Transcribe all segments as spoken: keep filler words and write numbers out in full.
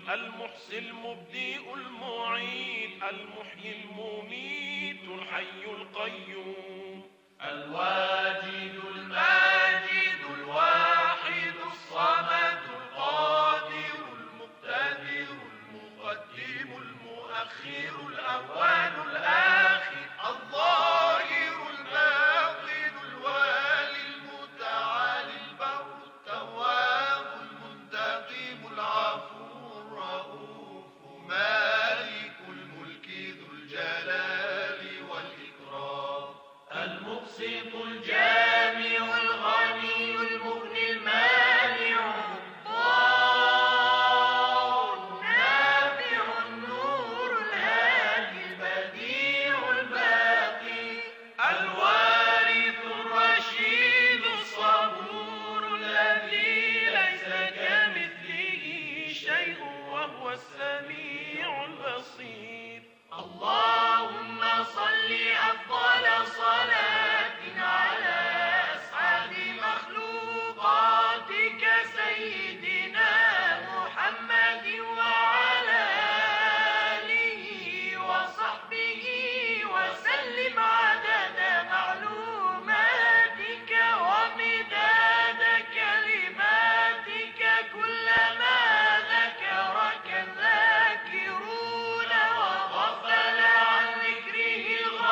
المحصي المبدئ المعيد المحيي المميت الحي القيوم الواجد الماجد الواحد الصمد القادر المقتدر المقدم المؤخر الأول الآخر الظاهر الباطن الوالي المتعالي البر التواب المنتقم العفو الرؤوف مالك الملك ذو الجلال والإكرام المقسط الجامع الغني المغني المانع الضار النافع النور الهادي البديع الباقي الوارث الرشيد الصبور الذي ليس كمثله شيء وهو السميع البصير اللهم صل أفضل صلاة على أسعد مخلوقاتك سيدنا محمد وعلى آله وصحبه وسلم عدد معلوماتك ومداد كلماتك كلما ذكرك الذاكرون وغفل عن ذكره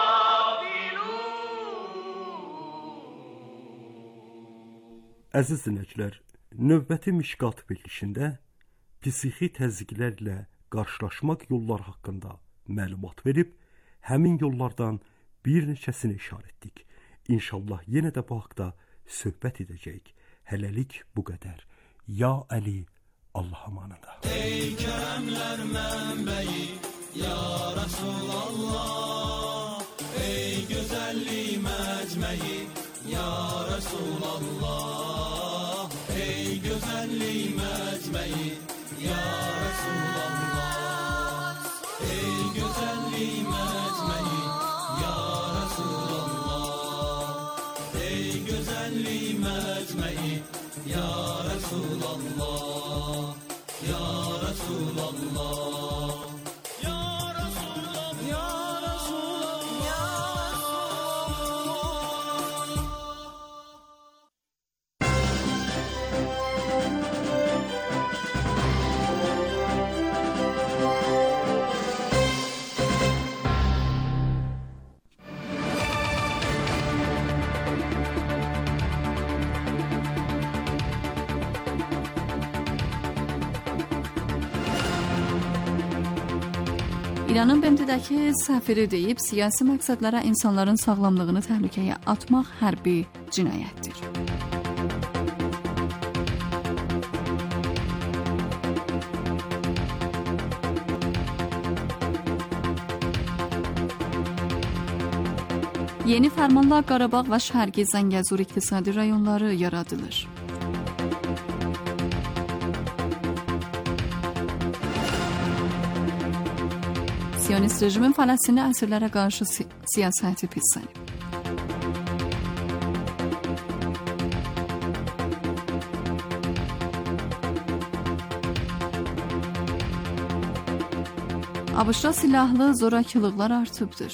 Əziz dinləyicilər, növbəti Mişqat verilişində psixi təzyiqlərlə qarşılaşmaq yolları haqqında məlumat verib, həmin yollardan bir neçəsini işarət etdik. İnşallah yenə də bu haqda söhbət edəcəyik. Hələlik bu qədər. Ya Əli, Allah amanında. Ey kərəmlər mənbəyi, ya Rasulallah, ey gözəllik məcməyi, ya Rasulallah, ey gözəllik məcməyi, ya Rasulallah, ey gözəllik məcməyi, ya Rasulallah, ey gözəllik məcməyi, ya Rasulallah, ya Rasulallah. İranın B M T-dəki səfiri deyib, siyasi məqsədlərə insanların sağlamlığını təhlükəyə atmaq hərbi cinayətdir. Yeni fərmanla Qarabağ və Şərqi Zəngəzur iqtisadi rayonları yaradılır. Siyonist rejimin Fələstinli əsirlərə qarşı si siyasəti pislənib. ABŞ-da silahlı zorakılıqlar artıbdır.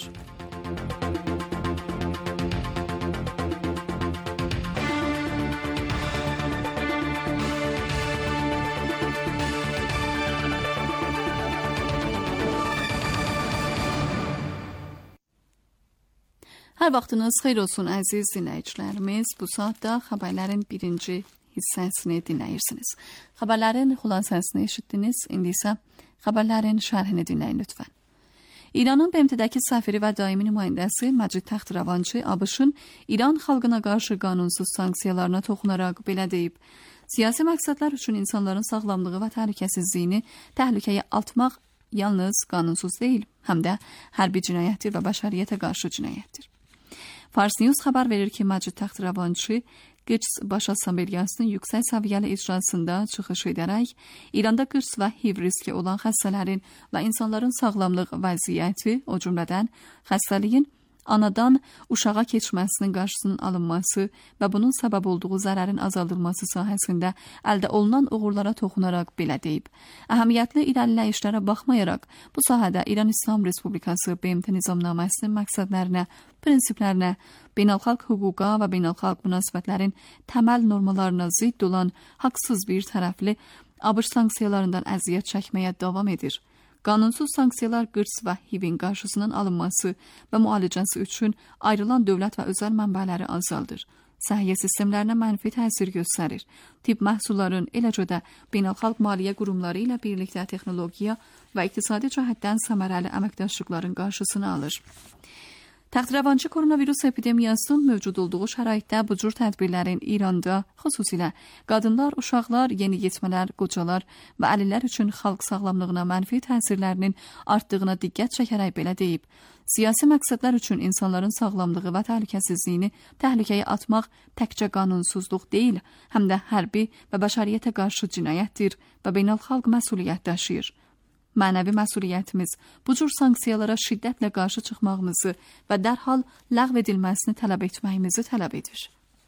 Hər vaxtınız xeyir olsun əziz dinləyicilərimiz. Bu saatda xəbərlərin birinci hissəsini dinləyirsiniz. Xəbərlərin xülasəsini eşitdiniz. İndi isə xəbərlərin şərhini dinləyin lütfən. İranın B M T-dəki səfiri və daimi nümayəndəsi Məcid Taxtravançı ABŞ-ın İran xalqına qarşı qanunsuz sanksiyalarına toxunaraq belə deyib: siyasi məqsədlər üçün insanların sağlamlığı və təhlükəsizliyini təhlükəyə atmaq yalnız qanunsuz deyil, həm də hərbi cinayətdir və bəşəriyyətə qarşı cinayətdir. Fars News xəbər verir ki, Məcid Taxtravançı Qüds Baş Assambleyasının yüksək səviyyəli icrasında çıxış edərək İranda qüds və H I V riski olan xəstələrin və insanların sağlamlıq vəziyyəti, o cümlədən xəstəliyin anadan uşağa keçməsinin qarşısının alınması və bunun səbəb olduğu zərərin azaldılması sahəsində əldə olunan uğurlara toxunaraq belə deyib. Əhəmiyyətli irəliləyişlərə baxmayaraq, bu sahədə İran İslam Respublikası B M T nizamnaməsinin məqsədlərinə, prinsiplərinə, beynəlxalq hüquqa və beynəlxalq münasibətlərin təməl normalarına zidd olan haqsız bir tərəfli ABŞ sanksiyalarından əziyyət çəkməyə davam edir. Qanunsuz sanksiyalar qırs və H I V-in qarşısının alınması və müalicəsi üçün ayrılan dövlət və özəl mənbələri azaldır. Səhiyyə sistemlərinə mənfi təsir göstərir. Tibb məhsulların, eləcə də beynəlxalq maliyyə qurumları ilə birlikdə texnologiya və iqtisadi cəhətdən səmərəli əməkdaşlıqların qarşısını alır. Təxtirəvançı koronavirus epidemiyasının mövcud olduğu şəraitdə bu cür tədbirlərin İranda, xüsusilə qadınlar, uşaqlar, yeniyetmələr, qocalar və əlillər üçün xalq sağlamlığına mənfi təsirlərinin artdığına diqqət çəkərək belə deyib. Siyasi məqsədlər üçün insanların sağlamlığı və təhlükəsizliyini təhlükəyə atmaq təkcə qanunsuzluq deyil, həm də hərbi və bəşəriyyətə qarşı cinayətdir və beynəlxalq məsuliyyət daşıyır. Mənəvi məsuliyyətimiz bu cür sanksiyalara şiddətlə qarşı çıxmağımızı və dərhal ləğv edilməsini tələb etməyimizi tələb edir.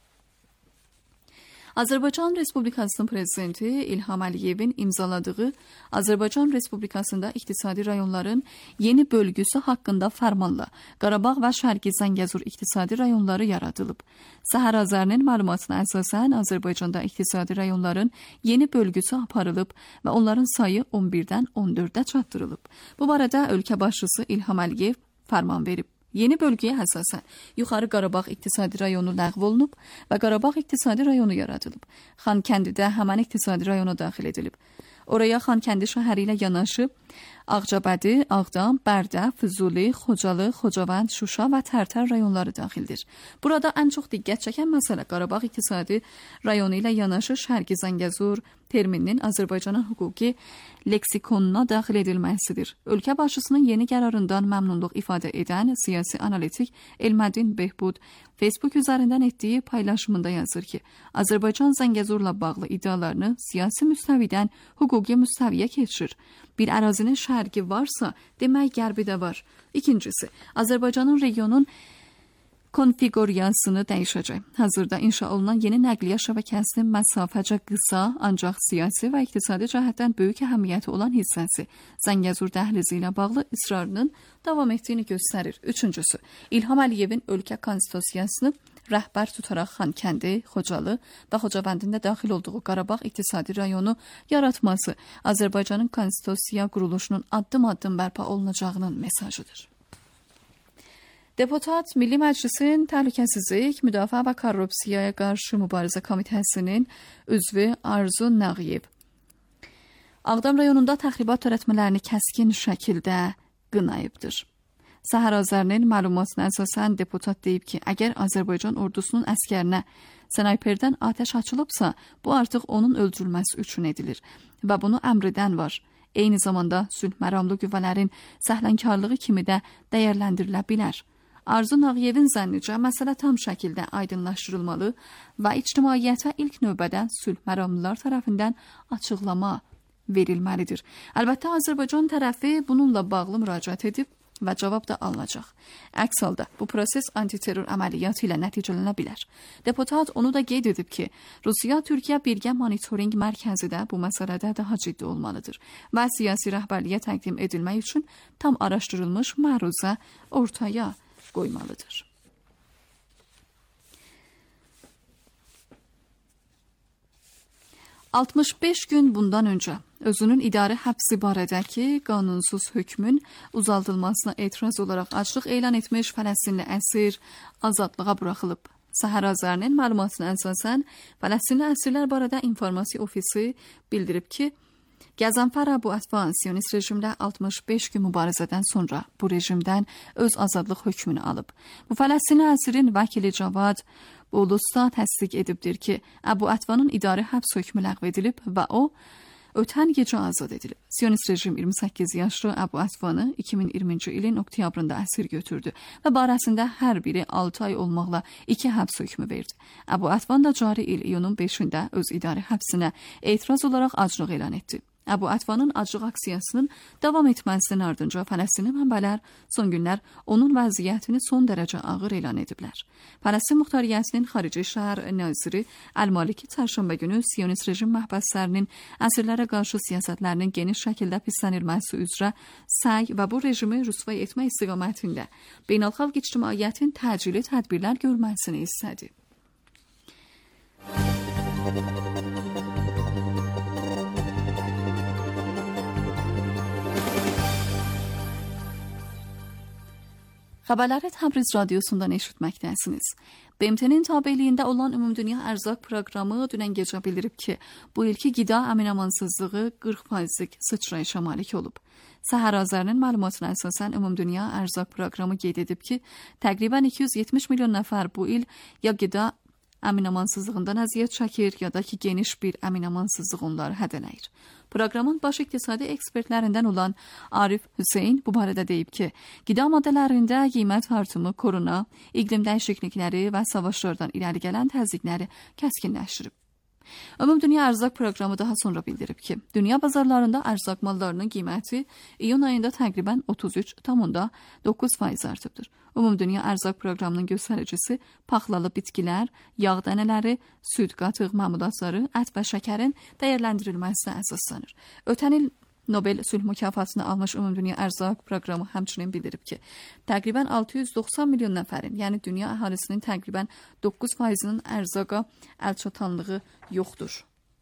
Azərbaycan Respublikasının prezidenti İlham Əliyevin imzaladığı Azərbaycan Respublikasında iqtisadi rayonların yeni bölgüsü haqqında fərmanla Qarabağ və Şərqi Zəngəzur iqtisadi rayonları yaradılıb. Səhər Azərinin məlumatına əsasən Azərbaycanda iqtisadi rayonların yeni bölgüsü aparılıb və onların sayı on birdən on dördə çatdırılıb. Bu barədə ölkə başçısı İlham Əliyev fərman verib. Yeni bölgəyə əsasən Yuxarı Qarabağ iqtisadi rayonu ləğv olunub və Qarabağ iqtisadi rayonu yaradılıb. Xankəndidə həmən iqtisadi rayona daxil edilib. Oraya Xankəndi şəhəri ilə yanaşı Ağcabədi, Ağdam, Bərdə, Füzuli, Xocalı, Xocavənd, Şuşa və Tərtər rayonları daxildir. Burada ən çox diqqət çəkən məsələ Qarabağ iqtisadi rayonu ilə yanaşı Şərqi Zəngəzur termininin Azərbaycanın hüquqi leksikonuna daxil edilməsidir. Ölkə başçısının yeni qərarından məmnunluq ifadə edən siyasi analitik Elmədin Behbud Facebook üzərindən etdiyi paylaşımında yazır ki, Azərbaycan Zəngəzurla bağlı iddialarını siyasi müstəvidən hüquqi müstəviyə keçirir. Bir ərazinin şərqi varsa, demək qərbi də var. İkincisi, Azərbaycanın regionun konfiquriyasını dəyişəcək. Hazırda inşa olunan yeni nəqliyyat şəbəkəsinin məsafəcə qısa, ancaq siyasi və iqtisadi cəhətdən böyük əhəmiyyəti olan hissəsi Zəngəzur dəhlizi ilə bağlı israrının davam etdiyini göstərir. Üçüncüsü, İlham Əliyevin ölkə konstitusiyasını rəhbər tutaraq Xankəndi, Xocalı və Xocavəndində daxil olduğu Qarabağ iqtisadi rayonu yaratması Azərbaycanın konstitusiya quruluşunun addım-addım bərpa olunacağının mesajıdır. Deputat Milli Məclisin Təhlükəsizlik, Müdafiə və Korrupsiyaya qarşı Mübarizə Komitəsinin üzvü Arzu Nağıyev Ağdam rayonunda təxribat törətmələrini kəskin şəkildə qınayıbdır. Səhər Azərinin məlumatına əsasən deputat deyib ki, əgər Azərbaycan ordusunun əskərinə snayperdən atəş açılıbsa, bu artıq onun öldürülməsi üçün edilir və bunu əmr edən var. Eyni zamanda sülh məramlı qüvvələrin səhlənkarlığı kimi də dəyərləndirilə bilər. Arzu Nağıyevin zənnicə məsələ tam şəkildə aydınlaşdırılmalı və ictimaiyyətə ilk növbədə sülh məramlılar tərəfindən açıqlama verilməlidir. Əlbəttə, Azərbaycan tərəfi bununla bağlı müraciət edib və cavab da alınacaq. Əks halda bu proses antiterror əməliyyatı ilə nəticələnə bilər. Deputat onu da qeyd edib ki, Rusiya-Türkiyə birgə monitoring mərkəzi də bu məsələdə daha ciddi olmalıdır və siyasi rəhbərliyə təqdim edilmək üçün tam araşdırılmış məruzə ortaya qoymalıdır. altmış beş gün bundan öncə özünün idarə həbsi barədəki qanunsuz hökmün uzaldılmasına etiraz olaraq açlıq elan etmiş Fələstinli əsir azadlığa buraxılıb. Səhər Azərinin məlumatına əsasən Fələstinli əsirlər barədə informasiya ofisi bildirib ki, Qəzənfər Əbu Ətvan Siyonist rejimlə altmış beş gün mübarizədən sonra bu rejimdən öz azadlıq hökmünü alıb. Bu Fələstinliəsirin vəkili Cavad Bolusta təsdiq edibdir ki, Əbu Ətvanın idarə həbs hökmü ləğv edilib və o, ötən gecə azad edilib. Siyonist rejim iyirmi səkkiz yaşlı Əbu Ətvanı iki min iyirminci ilin oktyabrında əsir götürdü və barəsində hər biri altı ay olmaqla iki həbs hökmü verdi. Əbu Ətvan da cari il iyunun beşində öz idarə həbsinə etiraz olaraq aclıq elan etdi. Əbu Ətvanın aclıq aksiyasının davam etməsinin ardınca Fələstinli mənbələr son günlər onun vəziyyətini son dərəcə ağır elan ediblər. Fələstin Muxtariyyətinin Xarici İşlər Naziri Əl-Maliki çərşənbə günü Siyonist rejim məhbəslərinin əsirlərə qarşı siyasətlərinin geniş şəkildə pislənilməsi üzrə səy və bu rejimi rüsvay etmək istiqamətində beynəlxalq ictimaiyyətin təcili tədbirlər görməsini istədi. Xəbərləri Təbriz radiosundan eşitməkdəsiniz. B M T-nin tabeliyində olan Ümumdünya Ərzaq proqramı dünən gecə bildirib ki, bu ilki qida əmin-amansızlığı qırx faizlik sıçrayışa malik olub. Səhər Azərinin məlumatına əsasən Ümumdünya Ərzaq proqramı qeyd edib ki, təqribən iki yüz yetmiş milyon nəfər bu il ya qida əmin-amansızlığından əziyyət çəkir, ya da ki, geniş bir əmin-amansızlıq onları hədələyir. Proqramın baş iqtisadi ekspertlərindən olan Arif Hüseyn bu barədə deyib ki, qida maddələrində qiymət artımı korona, iqlim dəyişiklikləri və savaşlardan irəli gələn təzyiqləri kəskinləşdirib. Ümumdünya Ərzaq proqramı daha sonra bildirib ki, dünya bazarlarında ərzaq mallarının qiyməti iyun ayında təqribən otuz üç tam doqquz faiz artıbdır. Ümumdünya Ərzaq proqramının göstəricisi paxlalı bitkilər, yağ dənələri, süd, qatıq, məmulatları, ət və şəkərin dəyərləndirilməsinə əsaslanır. Ötən il Nobel sülh mükafatını almış Ümumdünya Ərzaq proqramı həmçinin bildirib ki, təqribən altı yüz doxsan milyon nəfərin, yəni dünya əhalisinin təqribən doqquz faizinin ərzaqa əlçatanlığı yoxdur.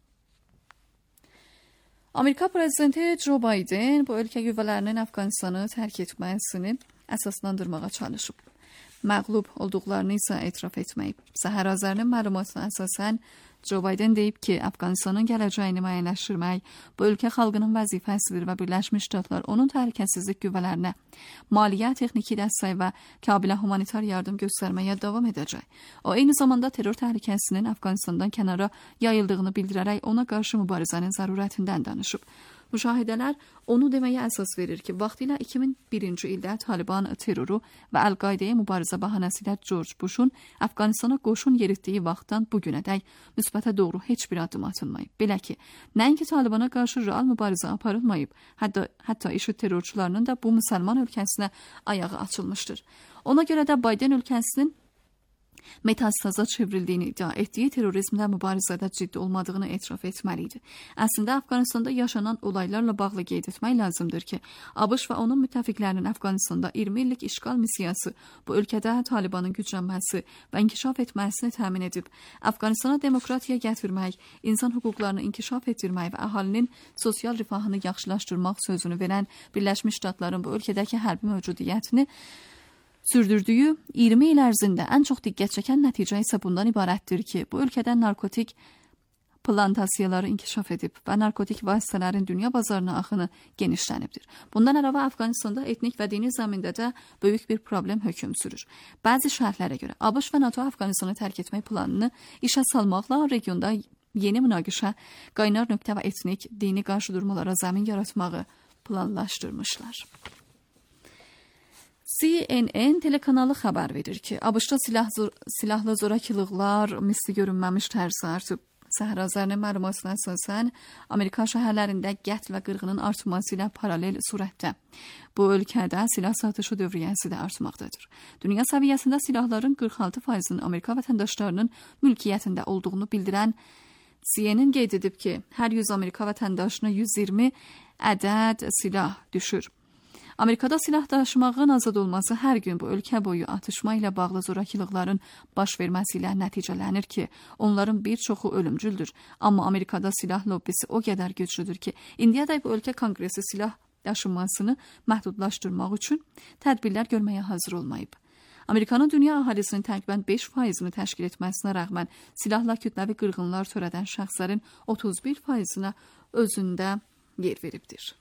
Amerika prezidenti Joe Biden bu ölkə qüvvələrinin Əfqanistanı tərk etməsini əsaslandırmağa çalışıb. Məğlub olduqlarını isə etiraf etməyib. Səhər Azərinin məlumatına əsasən Joe Biden deyib ki, Əfqanistanın gələcəyini müəyyənləşdirmək bu ölkə xalqının vəzifəsidir və Birləşmiş Ştatlar onun təhlükəsizlik qüvvələrinə maliyyə, texniki dəstək və Kabilə humanitar yardım göstərməyə davam edəcək. O, eyni zamanda terror təhlükəsinin Əfqanistandan kənara yayıldığını bildirərək ona qarşı mübarizənin zərurətindən danışıb. Müşahidələr onu deməyə əsas verir ki, vaxtilə iki min birinci ildə Taliban terroru və Əl-Qaidəyə mübarizə bəhanəsilə George Bush'un Əfqanistana qoşun yeritdiyi vaxtdan bu günədək müsbətə doğru heç bir addım atılmayıb. Belə ki, nəinki Talibana qarşı real mübarizə aparılmayıb, hətta, hətta IŞİD terrorçularının da bu müsəlman ölkəsinə ayağı açılmışdır. Ona görə də Biden ölkəsinin metastaza çevrildiyini iddia etdiyi terrorizmlə mübarizədə ciddi olmadığını etiraf etməliydi. Əslində, Əfqanistanda yaşanan olaylarla bağlı qeyd etmək lazımdır ki, ABŞ və onun müttəfiqlərinin Əfqanistanda iyirmi illik işğal missiyası bu ölkədə Talibanın güclənməsi və inkişaf etməsini təmin edib. Əfqanistana demokratiya gətirmək, insan hüquqlarını inkişaf etdirmək və əhalinin sosial rifahını yaxşılaşdırmaq sözünü verən Birləşmiş Ştatların bu ölkədəki hərbi mövcudiyyətini sürdürdüyü iyirmi il ərzində ən çox diqqət çəkən nəticə isə bundan ibarətdir ki, bu ölkədə narkotik plantasiyaları inkişaf edib və narkotik vasitələrin dünya bazarına axını genişlənibdir. Bundan əlavə Əfqanistanda etnik və dini zəmində də böyük bir problem hökm sürür. Bəzi şərhlərə görə ABŞ və NATO Əfqanistanı tərk etmək planını işə salmaqla regionda yeni münaqişə, qaynar nöqtə və etnik, dini qarşıdurmalara zəmin yaratmağı planlaşdırmışlar. C N N telekanalı xəbər verir ki, ABŞ-da silah, silahlı zorakılıqlar misli görünməmiş tərzdə artıb. Səhər Azərinin məlumatına əsasən, Amerika şəhərlərində qətl və qırğının artması ilə paralel surətdə bu ölkədə silah satışı dövriyyəsi də artmaqdadır. Dünya səviyyəsində silahların qırx altı faizinin Amerika vətəndaşlarının mülkiyyətində olduğunu bildirən C N N qeyd edib ki, hər yüz Amerika vətəndaşına yüz iyirmi ədəd silah düşür. Amerikada silah daşımağın azad olması hər gün bu ölkə boyu atışma ilə bağlı zorakılıqların baş verməsi ilə nəticələnir ki, onların bir çoxu ölümcüldür. Amma Amerikada silah lobbisi o qədər güclüdür ki, indiyədək bu ölkə konqresi silah daşınmasını məhdudlaşdırmaq üçün tədbirlər görməyə hazır olmayıb. Amerikanın dünya əhalisinin təqribən beş faizini təşkil etməsinə rəğmən silahla kütləvi qırğınlar törədən şəxslərin otuz bir faizinə özündə yer veribdir.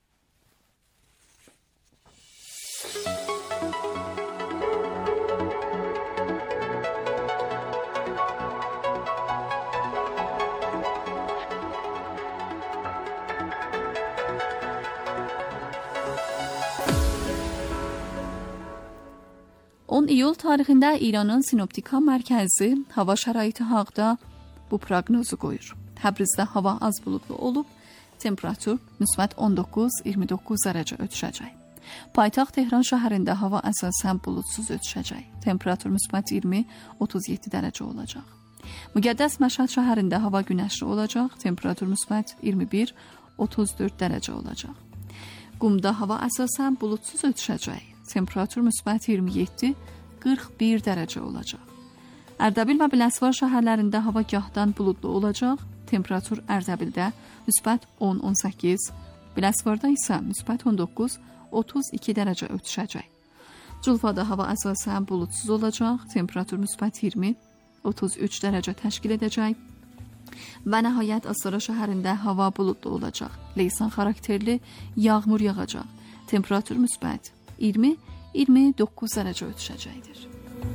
on iyul tarixində İranın Sinoptika mərkəzi hava şəraiti haqqında bu proqnozu qoyur. Təbrizdə hava az buludlu olub, temperatur müsbət on doqquz iyirmi doqquz dərəcə ötüşəcək. Paytaxt Tehran şəhərində hava əsasən buludsuz ötüşəcək. Temperatur müsbət iyirmi otuz yeddi dərəcə olacaq. Müqəddəs Məşhəd şəhərində hava günəşli olacaq. Temperatur müsbət iyirmi bir otuz dörd dərəcə olacaq. Qumda hava əsasən buludsuz ötüşəcək. Temperatur müsbət iyirmi yeddi qırx bir dərəcə olacaq. Ərdəbil və Biləsuvar şəhərlərində hava gahdan buludlu olacaq. Temperatur Ərdəbildə müsbət on on səkkiz, Biləsuvarda isə müsbət on doqquz otuz iki dərəcə ötüşəcək. Culfada hava əsasən buludsuz olacaq. Temperatur müsbət iyirmi otuz üç dərəcə təşkil edəcək. Və nəhayət Astara şəhərində hava buludlu olacaq. Leysan xarakterli yağmur yağacaq. Temperatur müsbət iyirmi iyirmi doqquz dərəcə ötüşəcəkdir.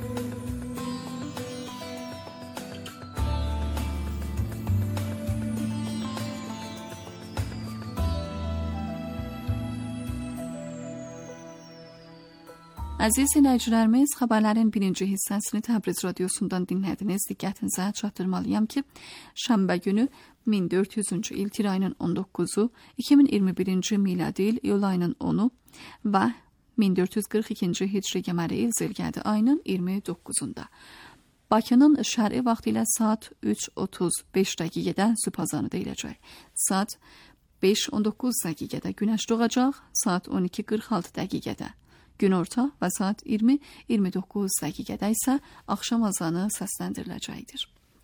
Əziz dinləyicilərimiz, xəbərlərin birinci hissəsini Təbriz radiosundan dinlədiniz. Diqqətinizə çatdırmalıyam ki, şənbə günü min dörd yüzüncü il tir ayının on doqquzu, iki min iyirmi birinci miladi il iyul ayının onu və min dörd yüz qırx ikinci hicri qəməri il zilqədi ayının iyirmi doqquzunda. Bakının şərqi vaxtı ilə saat üç otuz beş dəqiqədə sübh azanı deyiləcək. Saat beş on doqquz dəqiqədə günəş doğacaq, saat on iki qırx altı dəqiqədə günorta və saat iyirmi iyirmi doqquz dəqiqədə isə axşam azanı səsləndiriləcəkdir.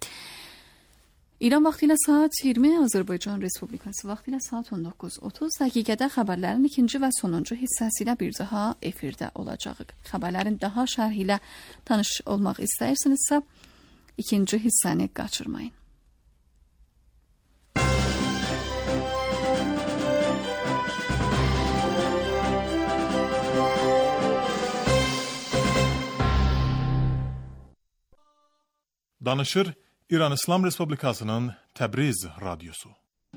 İran vaxtı ilə saat iyirmi, Azərbaycan Respublikası vaxtı ilə saat on doqquz otuz dəqiqədə xəbərlərin ikinci və sonuncu hissəsi ilə bir daha efirdə olacaq. Xəbərlərin daha şərhi ilə tanış olmaq istəyirsinizsə, ikinci hissəni qaçırmayın. Danışır İran İslam Respublikasının Təbriz radyosu.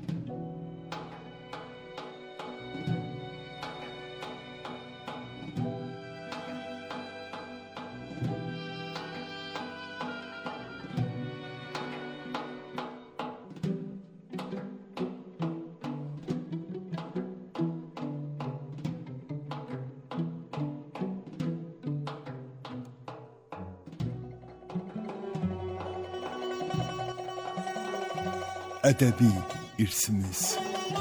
Ədəbi irsimiz.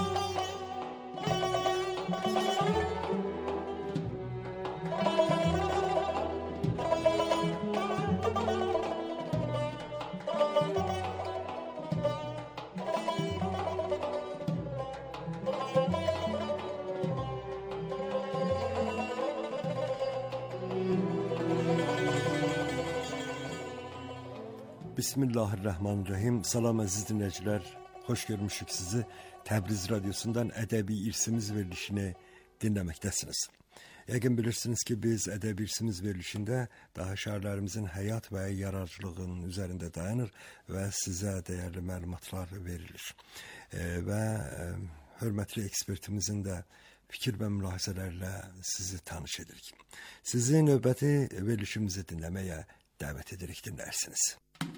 Bismillahirrahmanirrahim. Salam əziz dinləyicilər. Xoş görmüşük sizi. Təbriz radyosundan ədəbi irsimiz verilişini dinləməkdəsiniz. Yəqin bilirsiniz ki, biz ədəbi irsimiz verilişində daha şairlərimizin həyat və yaradıcılığının üzərində dayanır və sizə dəyərli məlumatlar verilir. E, və e, hörmətli ekspertimizin də fikir və mülahizələrlə sizi tanış edirik. Sizi növbəti verilişimizi dinləməyə dəvət edirik, dinlərsiniz.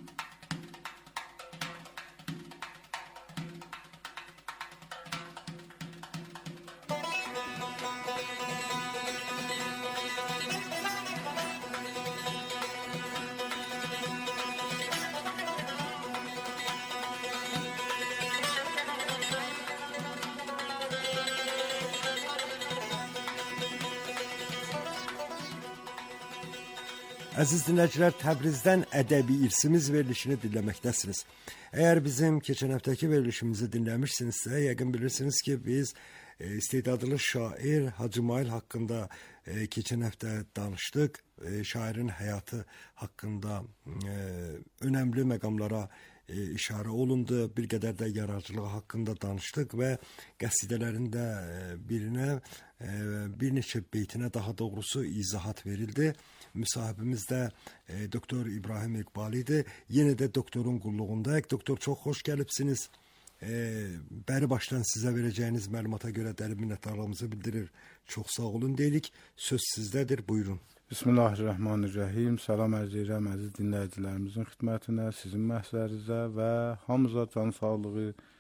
Əziz dinləyicilər, Təbrizdən ədəbi irsimiz verilişini dinləməkdəsiniz. Əgər bizim keçən həftəki verilişimizi dinləmişsinizsə, yəqin bilirsiniz ki, biz e, istedadlı şair Hacı Mail haqqında e, keçən həftə danışdıq. E, şairin həyatı haqqında e, önəmli məqamlara e, işarə olundu. Bir qədər də yaradıcılığı haqqında danışdıq və qəsidələrində e, birinə e, bir neçə beytinə daha doğrusu izahat verildi. Müsahibimiz də e, Doktor İbrahim İqbal idi. Yenə də doktorun qulluğundayıq. Doktor, çox xoş gəlibsiniz. E, bəri başdan sizə verəcəyiniz məlumata görə dərin minnətdarlığımızı bildirir. Çox sağ olun deyirik. Söz sizdədir. Buyurun. Bismillahirrahmanirrahim. Salam ərz edirəm əziz dinləyicilərimizin xidmətinə, sizin məhzərinizə və hamıza can sağlığı,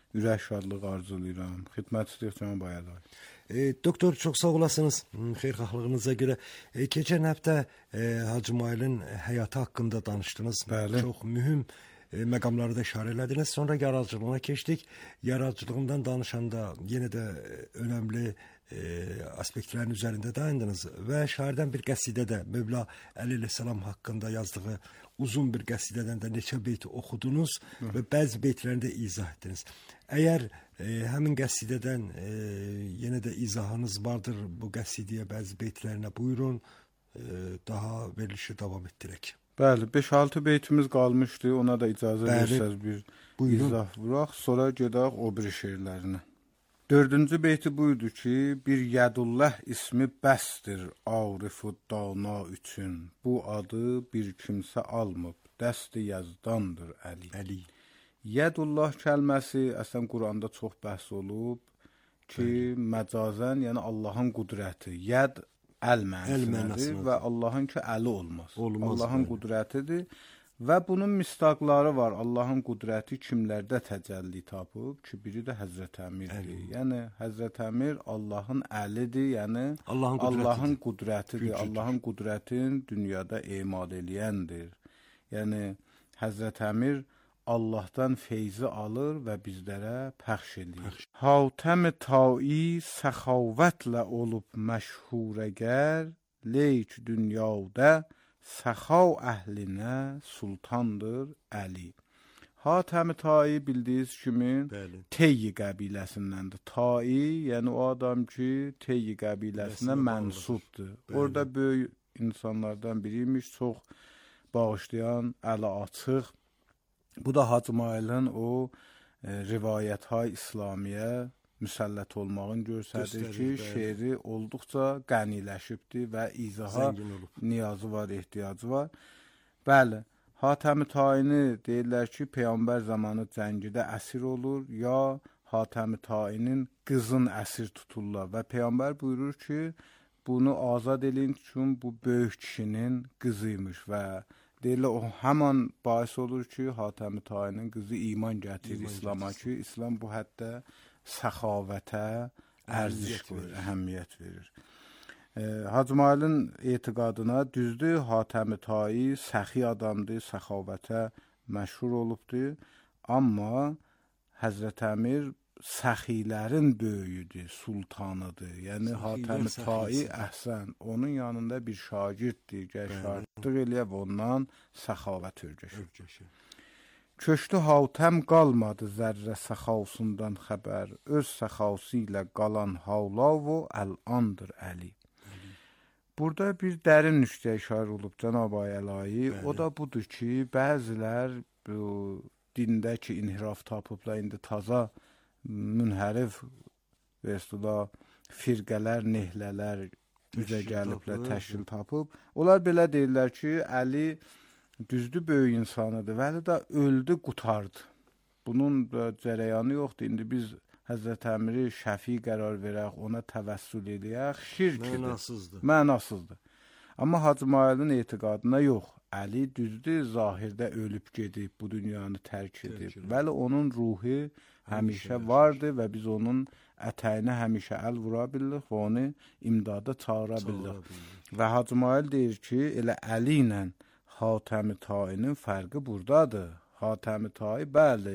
ürək şadlıq arzulayıram. Xidmət istəyirəm cənab Ayəlay. E, doktor çok sağ olasınız xeyirxahlığınıza göre. E, geçen hafta e, Hacı Mail'in hayatı hakkında danıştınız. Bəli. Çok mühüm e, məqamları da işarə elədiniz. Sonra yaradıcılığına keçdik. Yaradıcılığından danışanda yine de e, önemli e, aspektlerin üzerinde dayandınız. Ve şairden bir qəsidədə Mövla Əli Əleyhisselam hakkında yazdığı uzun bir qəsidədən də neçə beyt oxudunuz Hı. və bəzi beytlərini də izah etdiniz. Əgər e, həmin qəsidədən e, yenə də izahınız vardır bu qəsidəyə bəzi beytlərinə buyurun, e, daha verilişi davam etdirək. Bəli, beş altı beytimiz qalmışdı, ona da icazə Bəli. versəz bir Buyurun. izah vuraq, sonra gedək o bir şeirlərinə. Dördüncü beyti buydu ki, bir Yədullah ismi bəsdir Arif-u Dana üçün. Bu adı bir kimsə almıb, dəsti yazdandır Əli. Əli. Yədullah kəlməsi əslən Quranda çox bəhs olub ki, Bəli. məcazən, yəni Allahın qudrəti. Yəd əl mənasındadır və Allahın ki, əli olmaz. olmaz Allahın bəli. qudrətidir. Və bunun misdaqları var. Allahın qudrəti kimlərdə təcəlli tapıb ki, biri də Həzrət Əmirdir. Əli. Yəni Həzrət Əmir Allahın əlidir, yəni Allahın qudrətidir. Allahın qudrətidir. Allahın qudrətin dünyada emal eləyəndir. Yəni Həzrət Əmir Allahdan feyzi alır və bizlərə pəxş edir. Hatəm-i tai səxavətlə olub məşhurəgər, leyk dünyada səxav əhlinə sultandır Əli. Hatəm-i Tai bildiyiniz kimi Bəli. Teyyi qəbiləsindəndir. Tai, yəni o adam ki, Teyyi qəbiləsinə mənsubdur. Orada böyük insanlardan biriymiş, çox bağışlayan, əli açıq. Bu da Hacı Mailin o e, rivayət-hay İslamiyə müsəllət olmağın göstərir ki, bəli. Şeiri olduqca qəniləşibdir və izaha niyazı var, ehtiyacı var. Bəli, Hatəm-i Taini deyirlər ki, Peyğəmbər zamanı cəngidə əsir olur, ya Hatəm-i Tainin qızın əsir tuturlar və Peyğəmbər buyurur ki, bunu azad edin, çünki bu böyük kişinin qızıymış və deyirlər, o həman bahis olur ki, Hatəm-i Tainin qızı iman gətirir iman İslama gətirsin. Ki, İslam bu həddə səxavətə ərziş verir, əhəmiyyət verir. E, Hacı Mailin etiqadına düzdür, Hatəm-i Tai səxi adamdır, səxavətə məşhur olubdur. Amma Həzrət Əmir səxilərin böyüyüdür, sultanıdır. Yəni Hatəm-i Tai əhsən, onun yanında bir şagirddir, gəl şagirdlik eləyib ondan səxavət örgəşir. Köşkü Hatəm qalmadı zərrə səxavsundan xəbər, öz səxavsı ilə qalan havlav o əl-andır Əli. Burada bir dərin nüqtəyə işarə olub Cənab Ayəlayi, o da budur ki, bəzilər bu dindəki inhiraf tapıblar, indi taza münhərif və istidə firqələr, nehlələr üzə gəliblər, təşkil tapıb. Onlar belə deyirlər ki, Əli düzdür böyük insanıdır, vəli də öldü, qutardı. Bunun cərəyanı yoxdur. İndi biz Həzrət Əmiri şəfi qərar verək, ona təvəssül edək, şirkdir. Mənasızdır. Mənasızdır. Amma Hacı Mailin etiqadına yox. Əli düzdür, zahirdə ölüb gedib, bu dünyanı tərk edib. Vəli onun ruhu həmişə vardır və biz onun ətəyinə həmişə əl vura bilirik və onu imdada çağıra bilirik. Və Hacı Mail deyir ki, elə Əli ilə Hatəm-i Tainin fərqi buradadır. Hatəm-i Tai, bəli,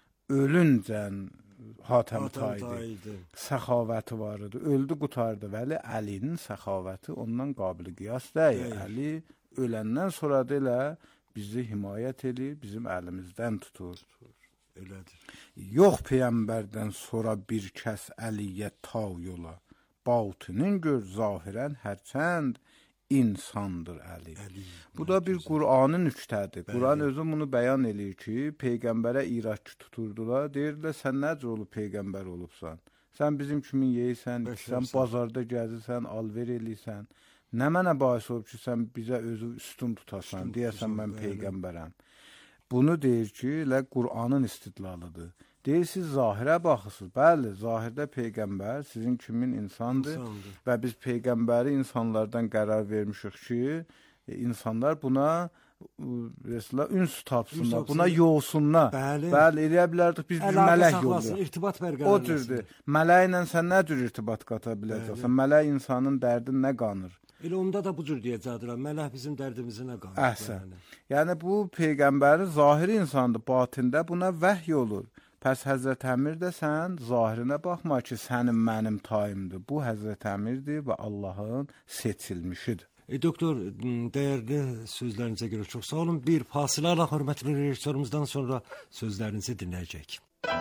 ölüncən Hatəm-i Taidir. Səxavəti var idi. Öldü, qutardı. Vəli Əlinin səxavəti ondan qabili qiyas deyil. Əli öləndən sonra da elə bizi himayət edir, bizim əlimizdən tutur. Elədir. Yox Peyğəmbərdən sonra bir kəs Əliyə ta yola. Batinin gör zahirən hərçənd insandır Əli. Əli. Bu da bir Qur'anın nüktədir. Qur'an özü bunu bəyan eləyir ki, Peyğəmbərə iraq tuturdular. Deyirdilər, sən necə olub Peyğəmbər olubsan? Sən bizim kimi yeysən, sən bazarda gəzirsən, alver eləyirsən. Nə mənə bahis olub ki, sən bizə özü üstün tutasan, deyəsən mən Peyğəmbərəm. Bunu deyir ki, elə Qur'anın istidlalıdır. Deyir, siz zahirə baxırsınız. Bəli, zahirdə Peyğəmbər sizin kimin insandır, insandır. Və biz Peyğəmbəri insanlardan qərar vermişik ki, insanlar buna Rəsula üns tapsınlar, buna yoğsunlar. Bəli. Bəli, eləyə bilərdik biz bir Əlaqə mələk saxlasın, yolluyor. irtibat O bərqərar cürdür. etsin. Mələklə sən nə cür irtibat qata biləcəksən? Mələk insanın dərdin nə qanır? Elə onda da bu cür deyəcəkdilər. Mələk bizim dərdimizi nə qanır? Əhsən. Yəni bu peyğəmbərin zahiri insandır, batində buna vəhy olur. Pəs Həzrət Əmir də sən zahirinə baxma ki, sənin mənim tayımdır. Bu Həzrət Əmirdir və Allahın seçilmişidir. E, doktor, dəyərli sözlərinizə görə çox sağ olun. Bir fasilə ilə hörmətli rejissorumuzdan sonra sözlərinizi dinləyəcək.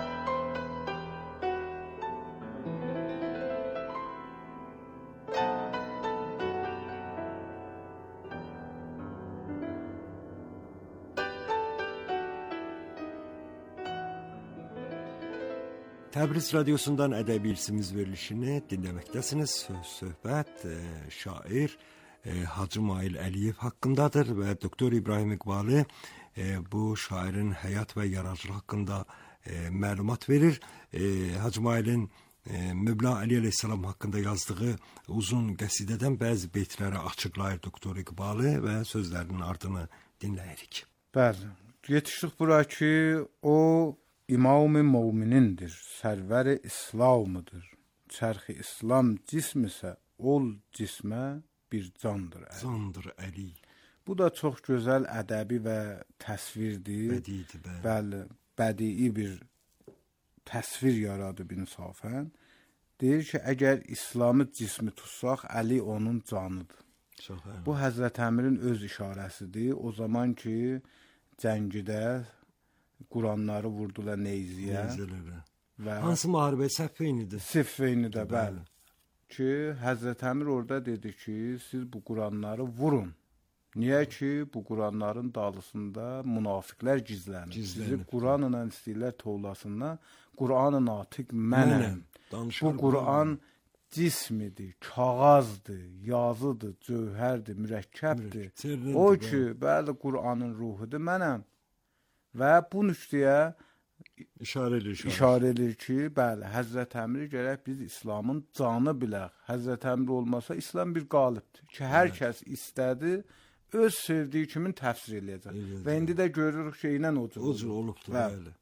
Təbriz radiosundan ədəbi irsimiz verilişini dinləməkdəsiniz. Söz söhbət e, şair e, Hacı Mail Əliyev haqqındadır və doktor İbrahim İqbalı e, bu şairin həyat və yaradıcılığı haqqında e, məlumat verir. E, Hacı Mailin e, Mövla Əli əleyhissalam haqqında yazdığı uzun qəsidədən bəzi beytləri açıqlayır doktor İqbalı və sözlərinin ardını dinləyirik. Bəli. Yetişdik bura ki, o İmam-ı Muminindir, sərvər-i İslamıdır. Çərxi İslam cism isə ol cismə bir candır Əli. Candır Əli. Bu da çox gözəl ədəbi və təsvirdir. Bədidir, bəli. Bəli, bədii bir təsvir yaradıb insafən. Deyir ki, əgər İslamı cismi tutsaq, Əli onun canıdır. Çox əla. Bu Həzrət Əmirin öz işarəsidir. O zaman ki, cəngidə Quranları vurdular neyziyə. Neyzələrə. Və hansı müharibə Səffeynidir? Siffeynidə, bəli. Ki, Həzrət Əmir orada dedi ki, siz bu Quranları vurun. Niyə ki, bu Quranların dalısında münafiqlər gizlənir. Sizi Quranla istəyirlər tovlasınlar. Quran-ı natiq mənəm. Bu Quran cismidir, kağızdır, yazıdır, cövhərdir, mürəkkəbdir. O ki, bəli, Quranın ruhudur mənəm. Və bu nüqtəyə işarə edir, işarə edir ki, bəli, Həzrət Əmir gərək biz İslamın canı bilək. Həzrət Əmir olmasa İslam bir qalibdir. Ki, hər evet. Kəs istədi, öz sevdiyi kimin təfsir eləyəcək. Evet. Və indi də görürük ki, ilə o cür. O cür olubdur, bəli.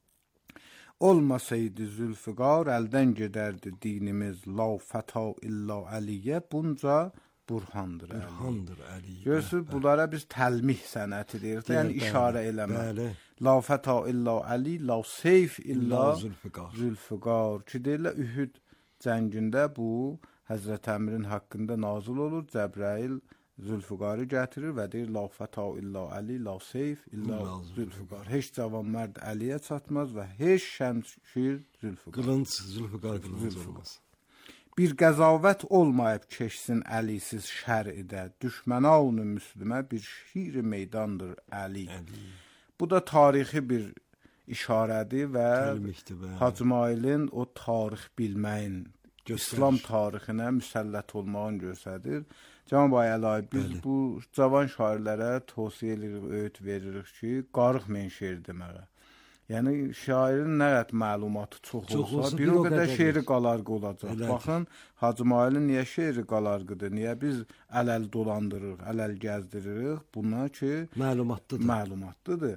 Olmasaydı Zülfiqar, əldən gedərdi dinimiz, la fəta illa Əliyə, bunca Burhandır Əli. Burhandır Əli. Görürsünüz, bunlara biz təlmih sənəti deyirik. Yəni işarə eləmə. La fəta illa Əli, la seyf illa Zülfiqar. Zülfiqar. Ki deyirlər, Ühüd cəngində bu Həzrət Əmirin haqqında nazil olur. Cəbrail Zülfiqarı gətirir və deyir, la fəta illa Əli, la seyf illa Zülfiqar. Heç cavan mərd Əliyə çatmaz və heç şəmşir Zülfiqar. Qılınc, Zülfiqar qılınc olmaz. Bir qəzavət olmayıb keçsin Əlisiz şər'idə, düşmənə-ı müslimə bir şir meydandır Əli. Əli. Bu da tarixi bir işarədir və Hacı Mailin o tarix bilməyin, göstərir. İslam tarixinə müsəllət olmağını göstərir. Cənab Əli, biz Bəli. Bu cavan şairlərə tövsiyə edirik, öğüt veririk ki, qarıxmayın şeir deməyə. Yəni şairin nə qədər məlumatı çox, çox olsa, bir o qədər şeiri qalarqı olacaq. Elədir. Baxın, Hacı Mailin niyə şeiri qalarqıdır? Niyə biz əl-əl dolandırırıq, əl-əl gəzdiririk? Buna ki, məlumatlıdır. Məlumatlıdır.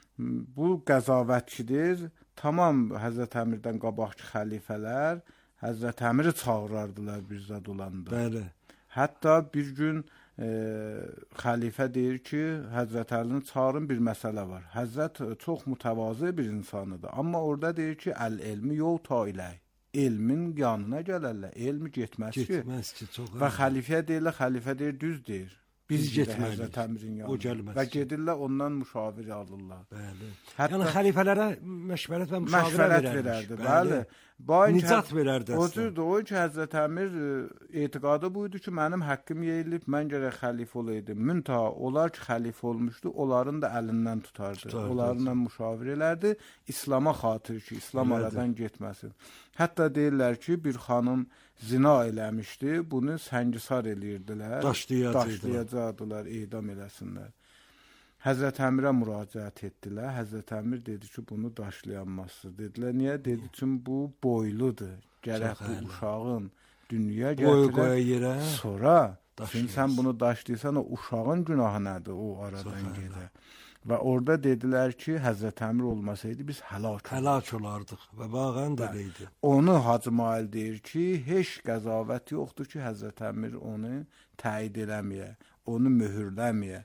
Bu qəzavətçidir. Tamam, Həzrət Əmirdən qabaqki xəlifələr Həzrət Əmiri çağırardılar bir zad olanda. Bəli. Hətta bir gün e, xəlifə deyir ki, Həzrət Əlini çağırın, bir məsələ var. Həzrət çox mütəvazı bir insanıdır. Amma orada deyir ki, əl-elmi yol ta ilək. Elmin yanına gələrlər. Elmi getməz ki. Getməz ki, çox. Və xəlifəyə deyirlər, xəlifə deyir, düz deyir. Biz, Biz getməliyik. Həzrət Əmirin yanına. Və gedirlər, ondan müşavir alırlar. Bəli. Hətta, yəni xəlifələrə məşvərət və müşavirə verərdi. Bəli. Bəli. Nicat verərdi. O cürdür, o ki, Həzrət Əmir etiqadı buydu ki, mənim həqqim yeyilib, mən gərək xəlifə olaydım. Müntaha, onlar ki, xəlifə olmuşdu, onların da əlindən tutardı. tutardı onlarla müşavir elərdi, İslama xatir ki, İslam aradan getməsin. Hətta deyirlər ki, bir xanım zina eləmişdi, bunu səngisar eləyirdilər. Daşlayacaqdılar, edam eləsinlər. Həzrət Əmirə müraciət etdilər. Həzrət Əmir dedi ki, bunu daşlayanmazsınız. Dedilər, niyə? Dedi ki, bu boyludur. Gərək bu uşağın dünyaya gətirək. Sonra Şimdi sən bunu daşlayırsan, o uşağın günahı nədir o aradan gedə. Və orada dedilər ki, Həzrət Əmir olmasaydı biz həlak həlak olardıq və bağən də idi. Onu Hacı Mail deyir ki, heç qəzavət yoxdur ki, Həzrət Əmir onu təyid eləməyə, onu möhürləməyə.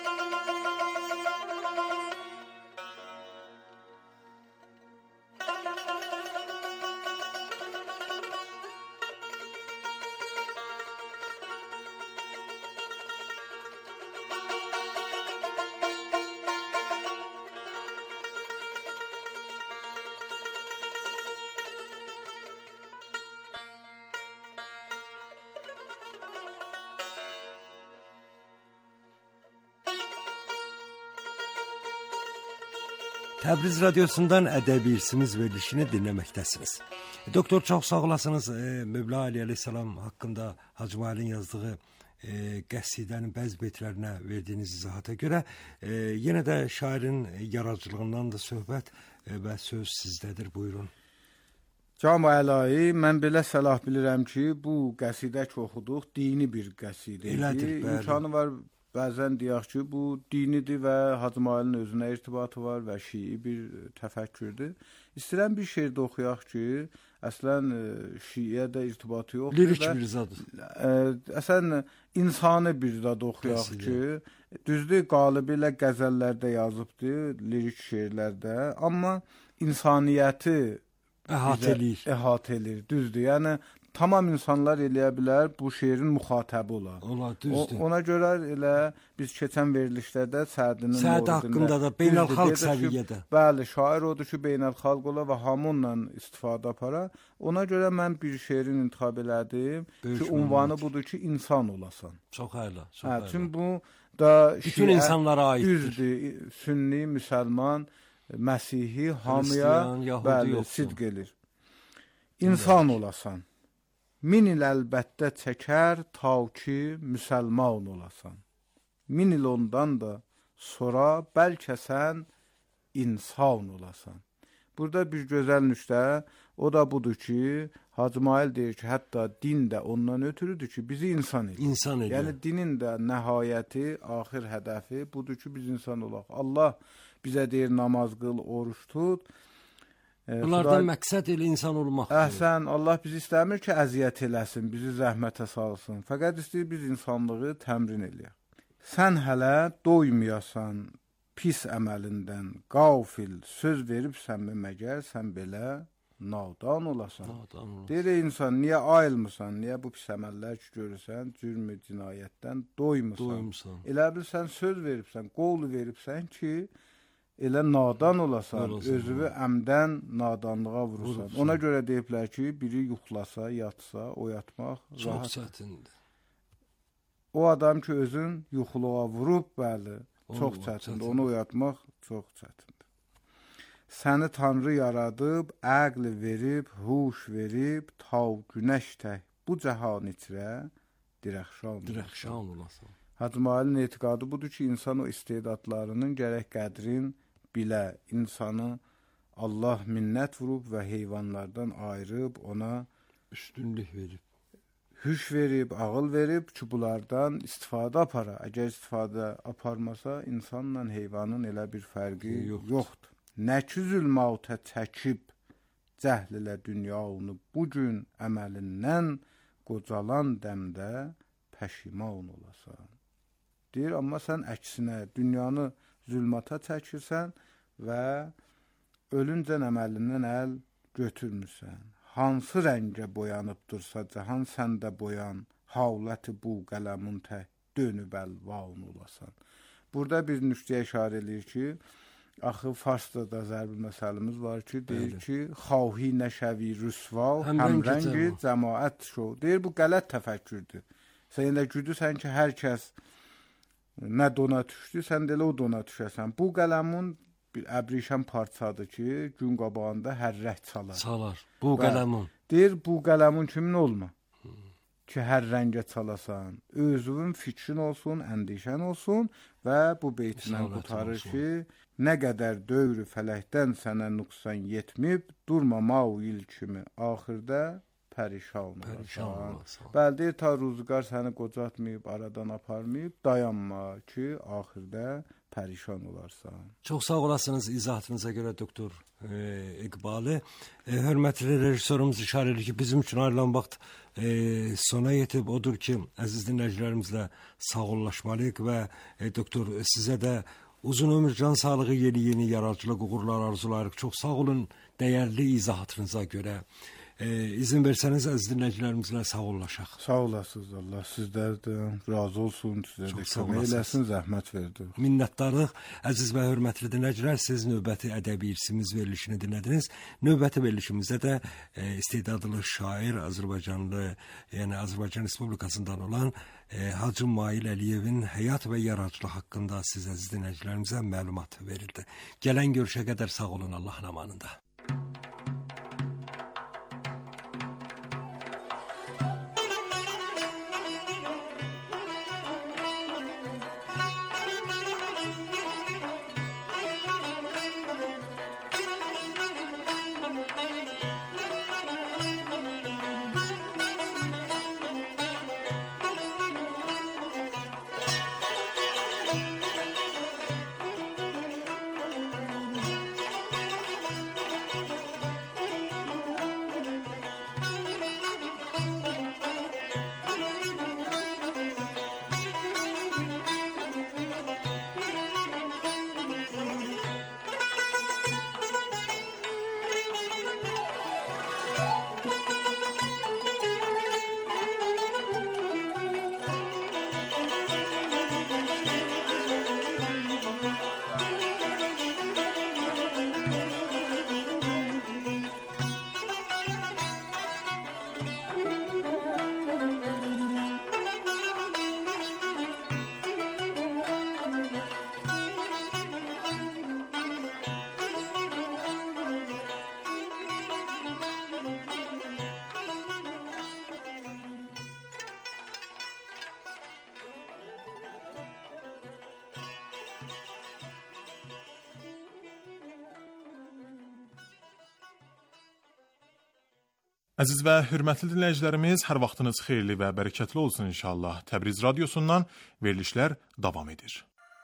Təbriz radiosundan ədəbi irsimiz verilişini dinləməkdəsiniz. Doktor, çox sağ olasınız. E, Mövla Ali Aleyhisselam haqqında Hacı Mailin yazdığı e, qəsidənin bəzi beytlərinə verdiyiniz izahata görə e, yenə də şairin yaradıcılığından da söhbət e, və söz sizdədir. Buyurun. Cami Əlayi, mən belə səlah bilirəm ki, bu qəsidə ki oxuduq, dini bir qəsidə idi. İmkanı var, bəzən deyək ki, bu dinidir və Hacı Mailin özünə irtibatı var və şii bir təfəkkürdür. İstəyirəm bir şeirdə oxuyaq ki, əslən şiiyə də irtibatı yoxdur. Lirik bir zadır. Əslən insani bir zad oxuyaq ki, düzdür, qalibi ilə qəzəllərdə yazıbdır, lirik şeirlərdə, amma insaniyyəti əhatə eləyir. Əhatə eləyir, düzdür. Yəni tamam insanlar eləyə bilər, bu şeirin müxatabı olar. Olar, düzdür. O, ona görə elə biz keçən verilişlərdə Sədinin Səd haqqında da beynəlxalq səviyyədə. Bəli, şair odur ki, beynəlxalq olar və hamı ondan istifadə aparar. Ona görə mən bir şeirin intikhab elədim Böyük ki, ünvanı olmak. Budur ki, insan olasan. Çox əylə, çox hə, əylə. Çünki bu da bütün şiə, insanlara aiddir. Düzdür, sünni, müsəlman, Məsihi, hamıya bəli, sidq elir. İnsan olasan. Min il əlbəttə çəkər, ta ki, müsəlman olasan. Min il ondan da sonra bəlkə sən insan olasan. Burada bir gözəl nüqtə, o da budur ki, Hacı Mail deyir ki, hətta din də ondan ötürüdür ki, bizi insan edir. İnsan edir. Yəni dinin də nəhayəti, axir hədəfi budur ki, biz insan olaq. Allah bizə deyir, namaz qıl, oruç tut. Bunlardan Xuday... məqsəd elə insan olmaq. Əhsən, Allah bizi istəmir ki, əziyyət eləsin, bizi zəhmətə salsın. Fəqət istəyir biz insanlığı təmrin eləyək. Sən hələ doymayasan pis əməlindən, qafil söz veribsənmi məgər sən belə nadan olasan. Nadan olasan. Deyir insan, niyə ayılmısan, niyə bu pis əməllər ki görürsən, cürmü cinayətdən doymısan. Doymısan. Elə bil sən söz veribsən, qol veribsən ki, elə nadan olasan, olasan özünü əmdən nadanlığa vurursan. Vurursan. Ona görə deyiblər ki, biri yuxlasa, yatsa, oyatmaq çox çətindir. O adam ki, özün yuxuluğa vurub, bəli, çox çətindir. Onu oyatmaq çox çətindir. Səni Tanrı yaradıb, əql verib, huş verib, ta günəş tək bu cəhan içrə dirəxşan, dirəxşan olasan. Hacı Mailin etiqadı budur ki, insan o istedadlarının gərək qədrin bilə, insanı Allah minnət vurub və heyvanlardan ayırıb, ona üstünlük verib, hüş verib, ağıl verib ki, bunlardan istifadə apara. Əgər istifadə aparmasa, insanla heyvanın elə bir fərqi yoxdur. yoxdur. Nə ki zülmətə çəkib, cəhl ilə dünyanı bugün əməlindən qocalan dəmdə pəşiman olasan. Deyir, amma sən əksinə dünyanı zülmata çəkirsən və ölüncən əməlindən əl götürmürsən. Hansı rəngə boyanıbdırsa cahan səndə boyan, havləti bu qələmun tək dönüb əlvan olasan. Burada bir nüqtəyə işarə edir ki, axı Farsda da zərbi məsəlimiz var ki, deyir Bəli. ki, xahi nəşəvi rüsva, həmrəngi cəmaət şo. Deyir, bu qələt təfəkkürdür. Sən elə güdürsən ki, hər kəs nə dona düşdü, sən də elə o dona düşəsən. Bu qələmun bir əbrişən parçadır ki, gün qabağında hər rəh çalar. Çalar, bu qələmun. Deyir, bu qələmun kimin olma? Hmm. Ki, hər rəngə çalasan. Özünün fikrin olsun, əndişən olsun və bu beytindən qutarır ki, nə qədər dövrü fələkdən sənə nüqsan yetmib, durma mau il kimi axırda pərişan Pərişan olarsan. olarsan. Bəli, deyir, ta ruzqar səni qocatmayıb, aradan aparmayıb, dayanma ki, axırda pərişan olarsan. Çox sağ olasınız izahatınıza görə doktor e, İqbalı. E, hörmətli rejissorumuz işarə edir ki, bizim üçün ayrılan vaxt e, sona yetib. Odur ki, əziz dinləyicilərimizlə sağollaşmalıyıq və e, doktor sizə də uzun ömür, can sağlığı, yeni yeni yaradıcılıq uğurlar arzulayırıq. Çox sağ olun dəyərli izahatınıza görə. E, izin versəniz əziz dinləyicilərimizlə sağollaşaq. Sağ olasınız, Allah sizlərdən razı olsun, sizə də kömək eləsin, zəhmət verdi. Minnətdarlıq. Əziz və hörmətli dinləyicilər, siz növbəti ədəbi irsimiz verilişini dinlədiniz. Növbəti verilişimizdə də e, istedadlı şair, Azərbaycanlı, yəni Azərbaycan Respublikasından olan e, Hacı Mail Əliyevin həyat və yaradıcılıq haqqında siz əziz dinləyicilərimizə məlumat verildi. Gələn görüşə qədər sağ olun, Allahın amanında. Əziz və hörmətli dinləyicilərimiz, hər vaxtınız xeyirli və bərəkətli olsun inşallah. Təbriz Radiosundan verilişlər davam edir.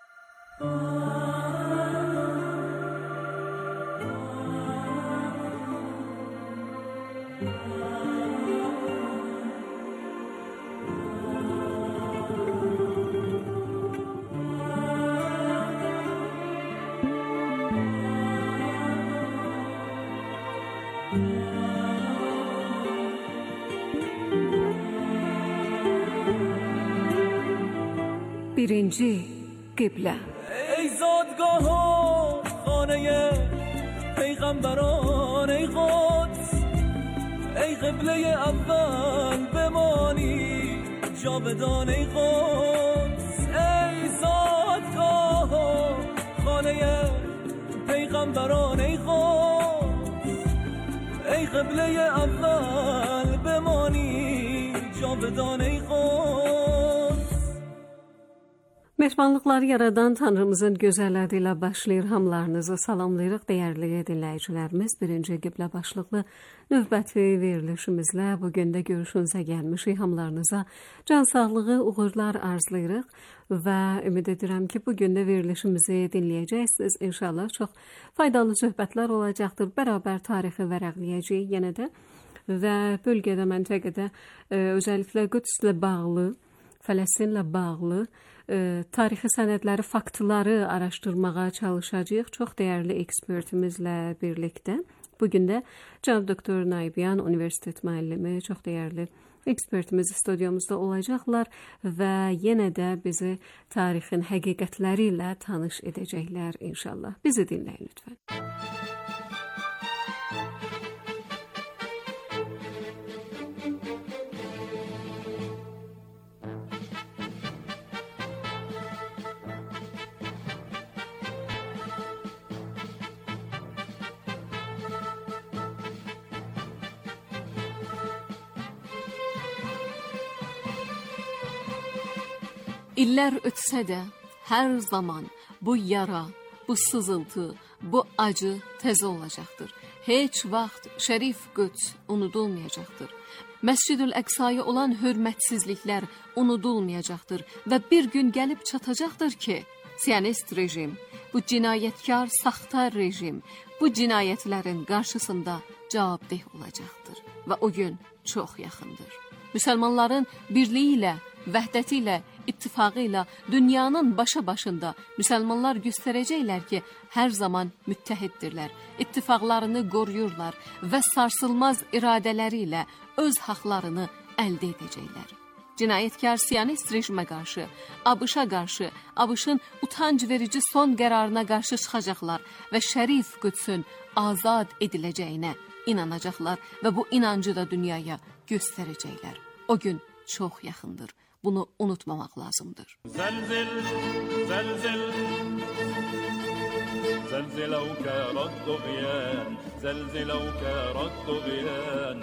birinci قبله. ای زادگاه و خانه پیغمبران، ای قدس، ای قبله اول بمانی جاودان، ای قدس، ای زادگاه و خانه پیغمبران، ای قدس، ای قبله اول بمانی جاودان، ey Quds. Mehmanlıqları yaradan Tanrımızın gözəl adı ilə başlayır. Hamılarınızı salamlayırıq, dəyərli dinləyicilərimiz. Birinci qiblə başlıqlı növbəti verilişimizlə bugün də görüşünüzə gəlmişik. Hamılarınıza can sağlığı, uğurlar arzulayırıq və ümid edirəm ki, bugün də verilişimizi dinləyəcəksiniz. İnşallah çox faydalı söhbətlər olacaqdır. Bərabər tarixi vərəqləyəcəyik yenə də və bölgədə, məntəqədə e, özəlliklə Qüdslə bağlı, Fələstinlə bağlı e, tarixi sənədləri, faktları araşdırmağa çalışacağıq. Çox dəyərli ekspertimizlə birlikdə. Bugün də cənab doktor Nayibyan Universitet müəllimi, çox dəyərli ekspertimiz studiyamızda olacaqlar və yenə də bizi tarixin həqiqətləri ilə tanış edəcəklər inşallah. Bizi dinləyin lütfən. İllər ötsə də hər zaman bu yara, bu sızıltı, bu acı təzə olacaqdır. heç vaxt Şərif Qüds unudulmayacaqdır. Məscid-ül Əqsaya olan hörmətsizliklər unudulmayacaqdır və bir gün gəlib çatacaqdır ki, Siyonist rejim, bu cinayətkar, saxta rejim, bu cinayətlərin qarşısında cavabdeh olacaqdır və o gün çox yaxındır. Müsəlmanların birliyi ilə, vəhdəti ilə, ittifaqı ilə dünyanın başa başında müsəlmanlar göstərəcəklər ki, hər zaman müttəhiddirlər, ittifaqlarını qoruyurlar və sarsılmaz iradələri ilə öz haqlarını əldə edəcəklər. Cinayətkar Siyonist rejimə qarşı, ABŞ-a qarşı, ABŞ-ın utanc verici son qərarına qarşı çıxacaqlar və Şərif Qüdsün azad ediləcəyinə inanacaqlar və bu inancı da dünyaya göstərəcəklər. O gün çox yaxındır. Bunu unutmamaq lazımdır. زلزل زلزل زلزلوك رد غيان زلزلوك رد غيان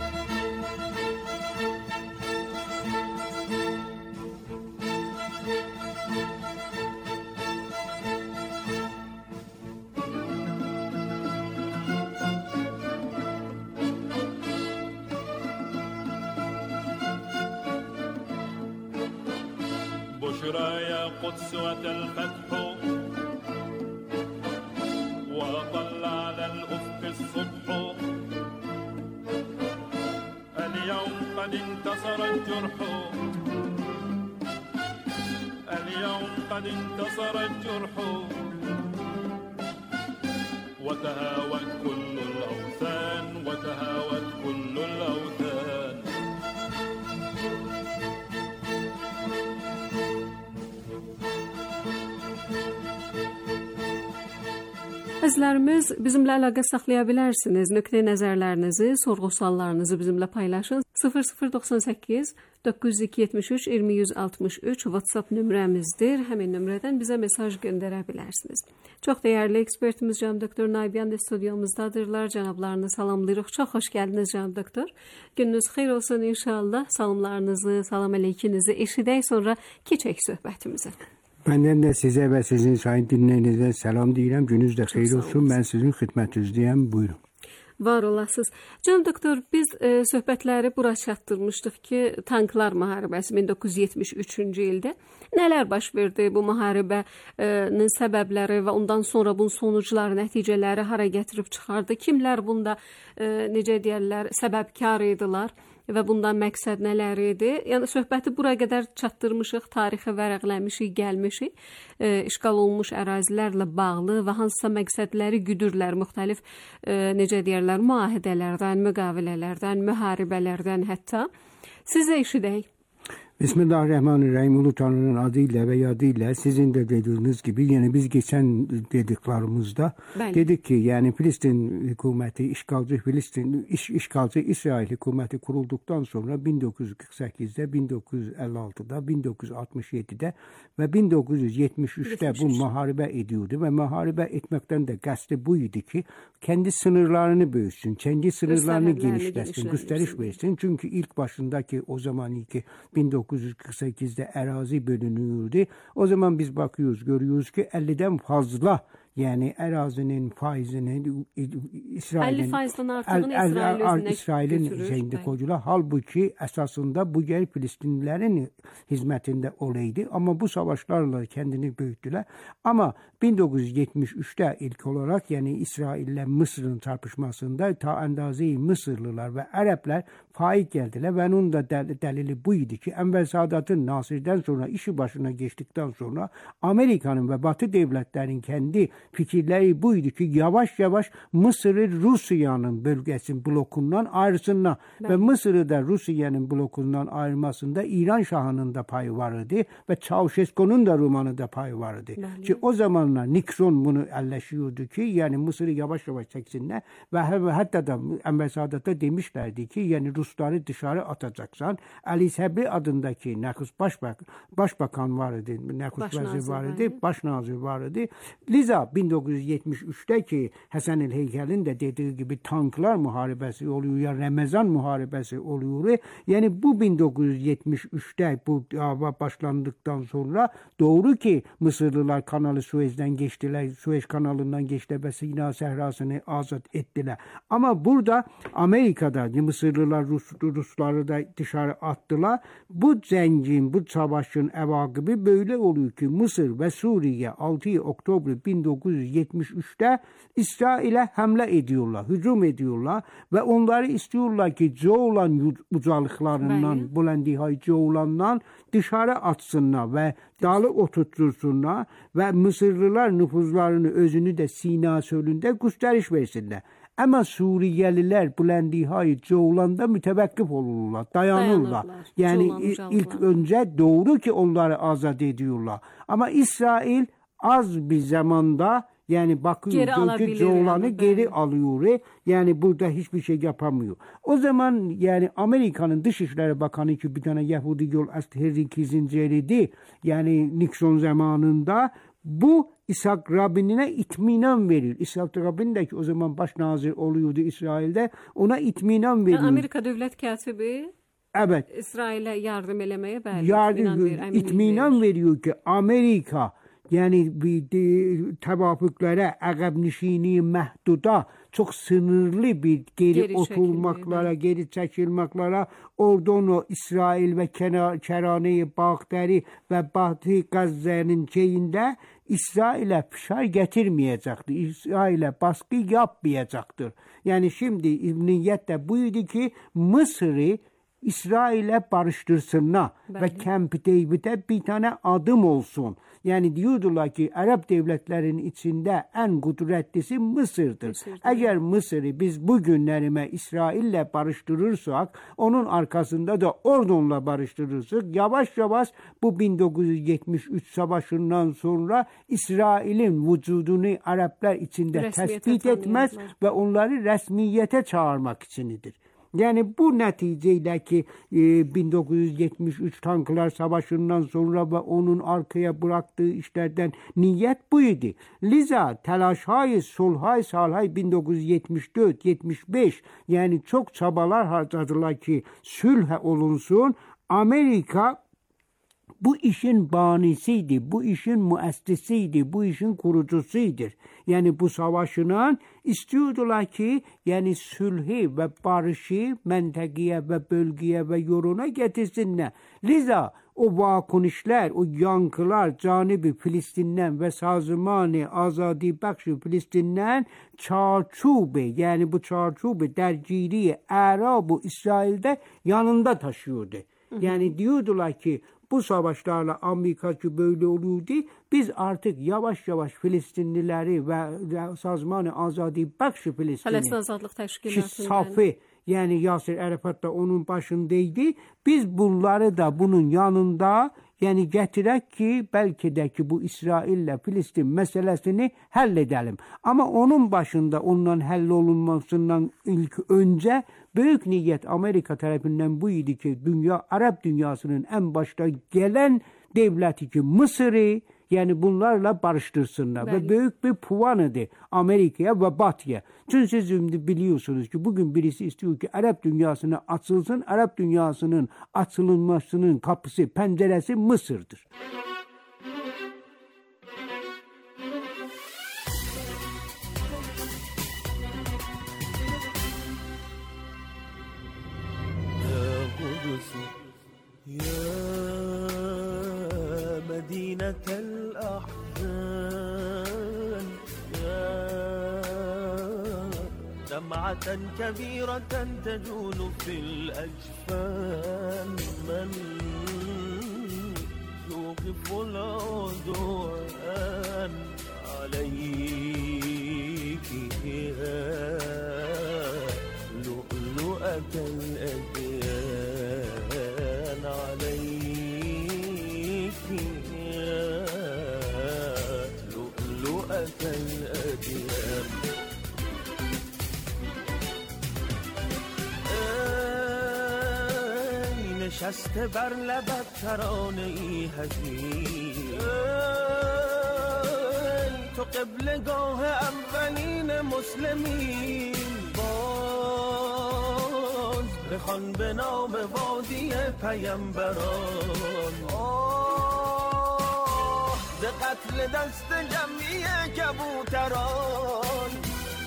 بشرى يا قدس وأتى الفتح وأطل على الأفق الصبح اليوم قد انتصر الجرح اليوم قد انتصر الجرح وتهاوت كل الأوثان وتهاوت كل الأوثان Əzizlərimiz, bizimlə əlaqə saxlaya bilərsiniz. Nöqtə nəzərlərinizi, sorğu-suallarınızı bizimlə paylaşın. sıfır sıfır doxsan səkkiz doqquz yüz iki yetmiş üç iyirmi yüz altmış üç WhatsApp nömrəmizdir. Həmin nömrədən bizə mesaj göndərə bilərsiniz. Çox dəyərli ekspertimiz cənab doktor Naybiyan da studiyumuzdadırlar. Cənablarını salamlayırıq. Çox xoş gəldiniz cənab doktor. Gününüz xeyir olsun inşallah. Salamlarınızı, salam əleykinizi eşidək, sonra keçək söhbətimizə. Məndən də sizə və sizin sayın dinləyinizə salam deyirəm. Gününüz də xeyir olsun. Mən sizin xidmətinizdəyəm. Buyurun. Var olasınız. Cənab doktor, biz e, söhbətləri bura çatdırmışdıq ki, tanklar müharibəsi min doqquz yüz yetmiş üçüncü ildə nələr baş verdi? Bu müharibənin səbəbləri və ondan sonra bunun sonucları, nəticələri hara gətirib çıxardı? Kimlər bunda e, necə deyirlər, səbəbkar idilər? Və bundan məqsəd nələr idi? Yəni söhbəti bura qədər çatdırmışıq, tarixi vərəqləmişik, gəlmişik. E, işğal olunmuş ərazilərlə bağlı və hansısa məqsədləri güdürlər, müxtəlif e, necə deyirlər, müahidələrdən, müqavilələrdən, müharibələrdən hətta. Sizə eşidək. Bismillahirrahmanirrahim. Ulu Tanrı'nın adıyla ve yadıyla sizin de dediğiniz gibi yani biz geçen dediklerimizde Bəli. dedik ki yani Filistin hükümeti, işgalci Filistin, iş, işgalci İsrail hükümeti kurulduktan sonra bin dokuz yüz kırk sekizde, bin dokuz yüz elli altıda, bin dokuz yüz altmış yedide ve bin dokuz yüz yetmiş üçte bu muharebe ediyordu ve muharebe etmekten de qəsdi bu idi ki kendi sınırlarını büyüsün, kendi sınırlarını genişletsin, gösteriş versin. Çünkü ilk başındaki o zamanki bin dokuz yüz kırk sekizde arazi bölünüyordu. O zaman biz bakıyoruz, görüyoruz ki elliden fazla yani arazinin faizini İsrail'in elli faizden artığını İsrail'in şeyinde koydular. Halbuki esasında bu yer Filistinlilerin hizmetinde olaydı. Ama bu savaşlarla kendini büyüttüler. Ama bin dokuz yüz yetmiş üçte ilk olarak yani İsrail ile Mısır'ın çarpışmasında ta endaze-i Mısırlılar ve Araplar faik geldiler. Ve onun da del- delili buydu ki Enver Sadat'ın Nasir'den sonra işi başına geçtikten sonra Amerika'nın ve Batı devletlerin kendi fikirleri buydu ki yavaş yavaş Mısır'ı Rusya'nın bölgesinin blokundan ayrısınlar ve Mısır'ı da Rusya'nın blokundan ayırmasında İran Şahı'nın da payı vardı ve Çavuşesku'nun da Ruman'ı da payı vardı. Ki o zamanlar Nixon bunu elleşiyordu ki yani Mısır'ı yavaş yavaş çeksinler ve hatta da Enver Sadat'a demişlerdi ki yani Rusları dışarı atacaksan Ali Sabri adındaki Nakus Başbak, Başbakan vardı, Nakus Vezir vardı, Başnazir vardı. Liza bin dokuz yüz yetmiş üçte ki Həsən el Heykəlin də dediği gibi tanklar muharebesi oluyor ya Ramazan muharebesi oluyor. Yani bu bin dokuz yüz yetmiş üçte bu dava başlandıktan sonra doğru ki Mısırlılar kanalı Suez'den geçtiler. Suez kanalından geçtiler ve Sina Sehrası'nı azat ettiler. Ama burada Amerika'da Mısırlılar Rus, Rusları da dışarı attılar. Bu zengin, bu savaşın evakibi böyle oluyor ki Mısır ve Suriye altı Oktober bin dokuz yüz yetmiş üçte İsrail'e hamle ediyorlar, hücum ediyorlar ve onları istiyorlar ki Ceylan ucalıklarından, Bulandihay Ceylan'dan dışarı atsınlar ve dalı oturtursunlar ve Mısırlılar nüfuzlarını özünü de Sina Çölü'nde gösteriş versinler. Ama Suriyeliler Bulandihay Ceylan'da mütevekkif olurlar, dayanırlar. dayanırlar. Yani ilk önce doğru ki onları azat ediyorlar. Ama İsrail az bir zamanda yani bakıyor ki Ceylan'ı geri yani. alıyor. Yani burada hiçbir şey yapamıyor. O zaman yani Amerika'nın Dışişleri Bakanı ki bir tane Yahudi yol Henry Kissinger'di. Yani Nixon zamanında bu İshak Rabin'e itminan verir. İshak Rabin de ki o zaman başnazir oluyordu İsrail'de. Ona itminan veriyor. Amerika devlet katibi evet. İsrail'e yardım elemeye belli. Yardım, itminan veriyor ki Amerika yani bir tevafuklara, əqəb nişini məhduda, çok sınırlı bir geri, geri oturmaklara, geri çekilmaklara, oradan o İsrail ve Kerane-i Bağdari ve Batı Gazze'nin şeyinde İsrail'e fişar getirmeyecektir. İsrail'e baskı yapmayacaktır. Yani şimdi niyet de buydu ki Mısır'ı İsrail'e barıştırsınlar Bəli. ve Camp David'e bir tane adım olsun. Yani diyordular ki Arap devletlerinin içinde en kudretlisi Mısır'dır. Mısır'dır. Eğer Mısır'ı biz bugünlerime İsrail'le barıştırırsak, onun arkasında da Ordon'la barıştırırsak, yavaş yavaş bu bin dokuz yüz yetmiş üç savaşından sonra İsrail'in vücudunu Araplar içinde resmiyete tespit etmez ve onları resmiyete çağırmak içindir. Yani bu neticeyle ki e, bin dokuz yüz yetmiş üç Tanklar Savaşı'ndan sonra ve onun arkaya bıraktığı işlerden niyet buydu. Liza telaşhay, sulhay, salhay bin dokuz yüz yetmiş dört yetmiş beş yani çok çabalar harcadılar ki sülh olunsun. Amerika bu işin banisiydi, bu işin müessesiydi, bu işin kurucusuydur. Yani bu savaşının istiyordular ki yani sülhü ve barışı mentekiye ve bölgeye ve yoruna getirsinler. Liza o vakunişler, o yankılar canibi Filistin'den ve sazımanı azadi bakşı Filistin'den çarçube yani bu çarçube dergiri Arab-ı İsrail'de yanında taşıyordu. Yani diyordular ki bu savaşlarla Amerika'cı böyle oluyordu. Biz artık yavaş yavaş Filistinlileri ve Sazman-ı Azadi Bakşı Filistin'i Palestin Azadlık Teşkilatı'nın Safi yani Yasir Arafat da onun başındaydı. Biz bunları da bunun yanında yani getirek ki belki de ki bu İsrail'le Filistin meselesini halledelim. Ama onun başında ondan hallolunmasından ilk önce büyük niyet Amerika tarafından buydu ki dünya Arap dünyasının en başta gelen devleti ki Mısır'ı yani bunlarla barıştırsınlar. Belli. Ve büyük bir puanıdır Amerika'ya ve Batı'ya. Çünkü siz şimdi biliyorsunuz ki bugün birisi istiyor ki Arap dünyasına açılsın. Arap dünyasının açılmasının kapısı, penceresi Mısır'dır. مدينة الأحزان يا دمعة كبيرة تجول في الأجفان من يوقف العدوان عليك يا لؤلؤة الأديان عليك الأديان ای نشسته بر لبت ترانه ای حزین تو قبلگاه اولین مسلمین. باز بخوان به نام وادی پیامبران. آه ز قتل دست جمعی کبوتران.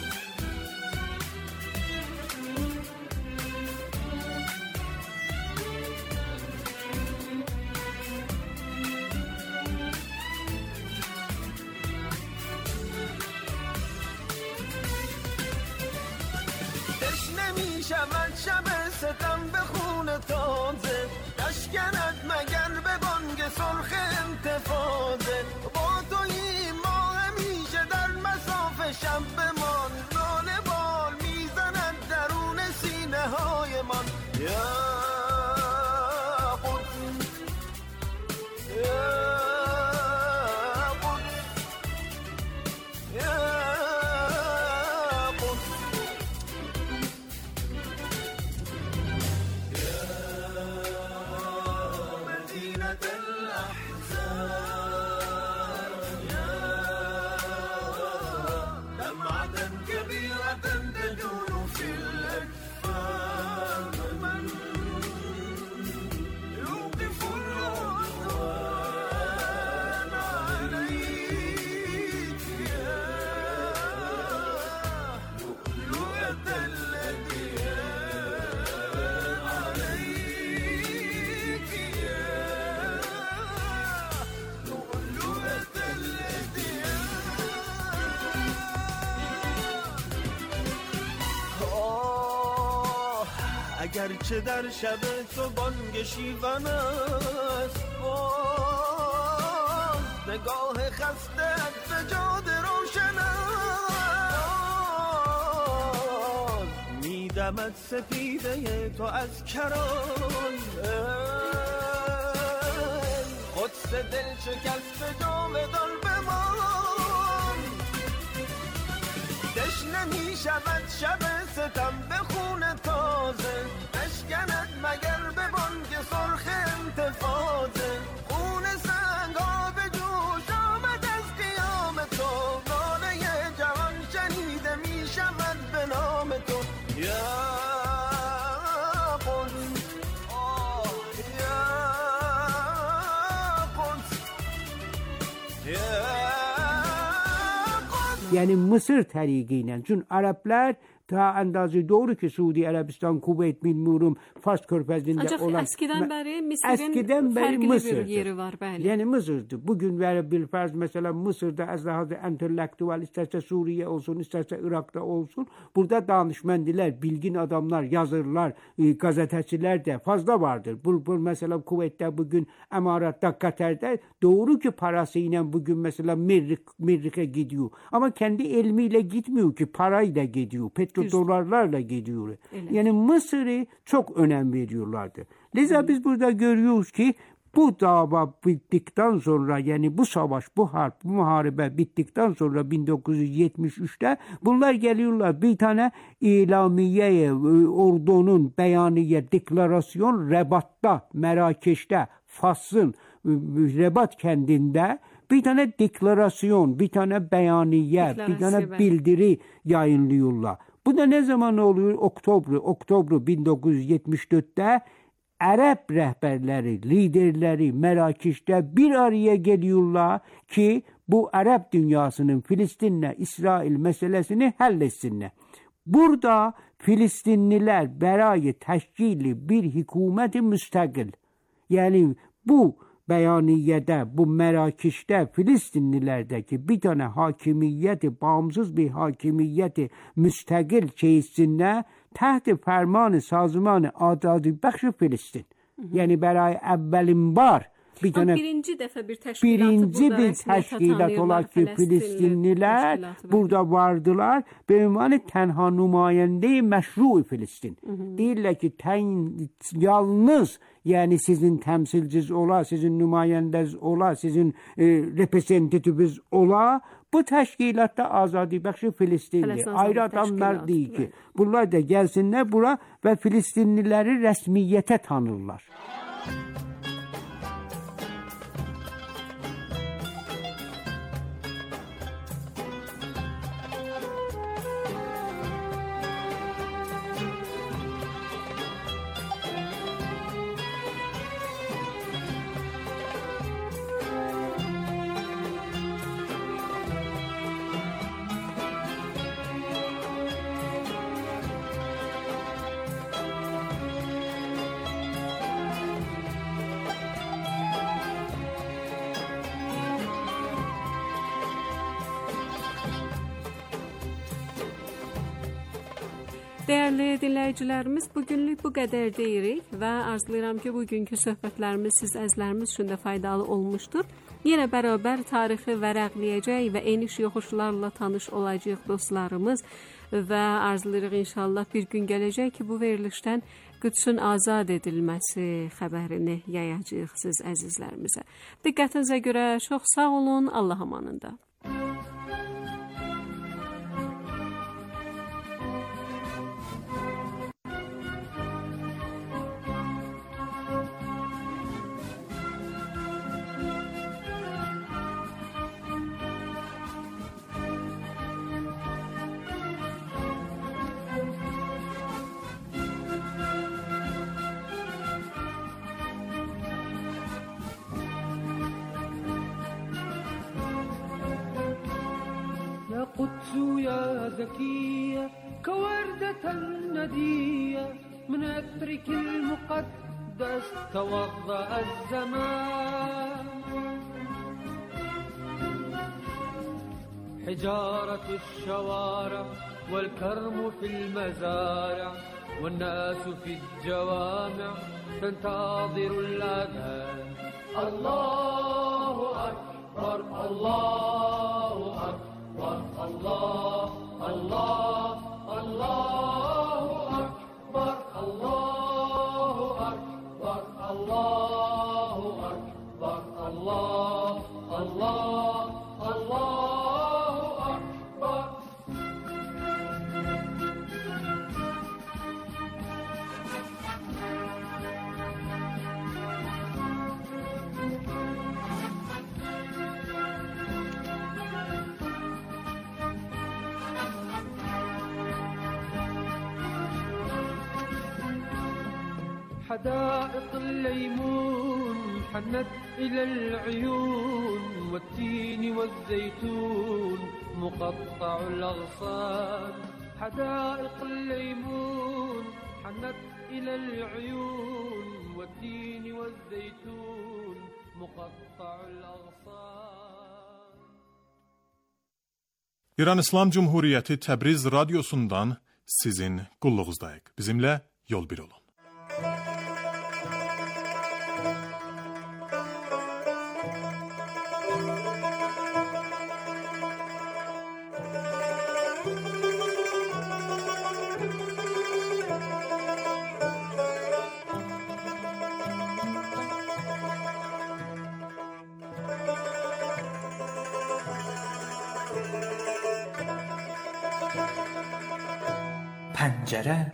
شود شب ستم به خون تازه، نشکند مگر به بانگ سرخ انتفاضه. با تویی ما همیشه در مساف شب بمان، ناله بال میزند درون سینه های من. یا قدس یا قدس یا اگرچه در شب تو بانگ شیون است، باز نگاه خسته به جاده روشن است. میدمد سپیده تو از کران، قدس دل شکست جاودان بمان. تشنه می شود شب ستم به خون تازه، نشکند مگر به بانگ سرخ انتفاضه. خون سنگ ها به جوش آمد از قیام تو، ناله جوان شنیده می شود به نام تو. یا قدس آه یا قدس یا یعنی مصر طریقیyle. چون Ərəblər ta əndazı doğru ki Suudi Ərəbistan, Kuveyt, bilmiyorum, Fars körfəzində Ancaq olan əskidən bəri Mısırın əskidən bəri fərqli Mısırdır. bir yeri var, bəli. Yəni Mısırdır. Bugün və bir fərz məsələn Mısırda az daha entellektual, istərsə Suriye olsun, istərsə Irak'ta olsun, burada danışmendilər, bilgin adamlar, yazırlar, e, gazeteciler de fazla vardır. Bu, bu mesela Kuveyt'te bugün, Emarat'ta, Katar'da doğru ki parasıyla bugün mesela Merrik, Merrik'e gidiyor. Ama kendi ilmiyle gitmiyor ki, parayla gidiyor. Petrodolarlarla gidiyor. Evet. Yani Mısır'ı çok önem veriyorlardı. Liza biz burada görüyoruz ki bu dava bittikten sonra, yani bu savaş, bu harp, bu muharebe bittikten sonra bin dokuz yüz yetmiş üçte bunlar geliyorlar bir tane ilamiyeye, ordunun beyaniye, deklarasyon Rebat'ta, Merakeş'te, Fas'ın Rebat kendinde bir tane deklarasyon, bir tane beyaniye, bir tane bildiri yayınlıyorlar. Bu da ne zaman oluyor? Oktober, Oktober bin dokuz yüz yetmiş dörtte Arap rehberleri, liderleri Merakeş'te bir araya geliyorlar ki bu Arap dünyasının Filistin'le İsrail meselesini halletsinler. Burada Filistinliler berayı teşkili bir hükümeti müstakil. Yani bu beyaniyede, bu Merakeş'te Filistinlilerdeki bir tane hakimiyeti, bağımsız bir hakimiyeti müstakil çeyizsinler, تحت فرمان سازمان آزادی بخش فلسطین. یعنی برای اولین بار bir tane birinci defa bir teşkilatı birinci bir teşkilat olarak ki Filistinliler burada vardılar به عنوان تنها نماینده مشروع Filistin. Değiller ki ten, yalnız yani sizin temsilciniz ola, sizin nümayendeniz ola, sizin e, reprezentatifiniz ola. Bu teşkilatta Azadi Bəxşi Filistinli. Ayrı adamlar değil ki. Bunlar da gelsinler bura ve Filistinlileri resmiyete tanırlar. Dəyərli dinləyicilərimiz, bugünlük bu qədər deyirik və arzulayıram ki, bugünkü söhbətlərimiz siz əzizlərimiz üçün də faydalı olmuşdur. Yenə bərabər tarixi vərəqləyəcək və eniş yoxuşlarla tanış olacaq dostlarımız və arzulayırıq inşallah bir gün gələcək ki, bu verilişdən Qüdsün azad edilməsi xəbərini yayacağıq siz əzizlərimizə. Diqqətinizə görə çox sağ olun, Allah amanında. قدس يا زكية كوردة ندية من عطرك المقدس توضأ الزمان حجارة الشوارع والكرم في المزارع والناس في الجوامع تنتظر الأذان الله أكبر الله أكبر الله الله الله أكبر الله أكبر الله أكبر الله الله الله أكبر حدائق الليمون حنت إلى العيون والتين والزيتون مقطع الأغصان حدائق الليمون حنت إلى العيون والتين والزيتون مقطع الأغصان. İran İslam Cumhuriyeti Təbriz radyosundan sizin qulluğuzdayıq. Bizimlə yol bir olun. پنجره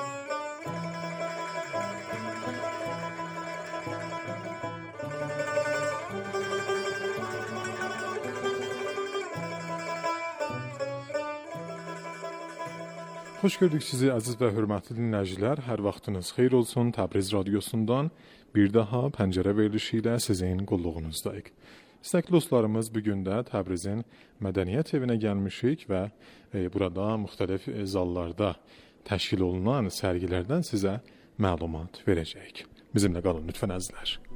Xoş gördük sizi əziz və hörmətli dinləyicilər. Hər vaxtınız xeyir olsun. Təbriz radiosundan bir daha pəncərə verilişi ilə sizin qulluğunuzdayıq. İstəkli dostlarımız, bugün də Təbrizin Mədəniyyət evinə gəlmişik və e, burada müxtəlif zallarda təşkil olunan sərgilərdən sizə məlumat verəcəyik. Bizimlə qalın lütfən əzizlər.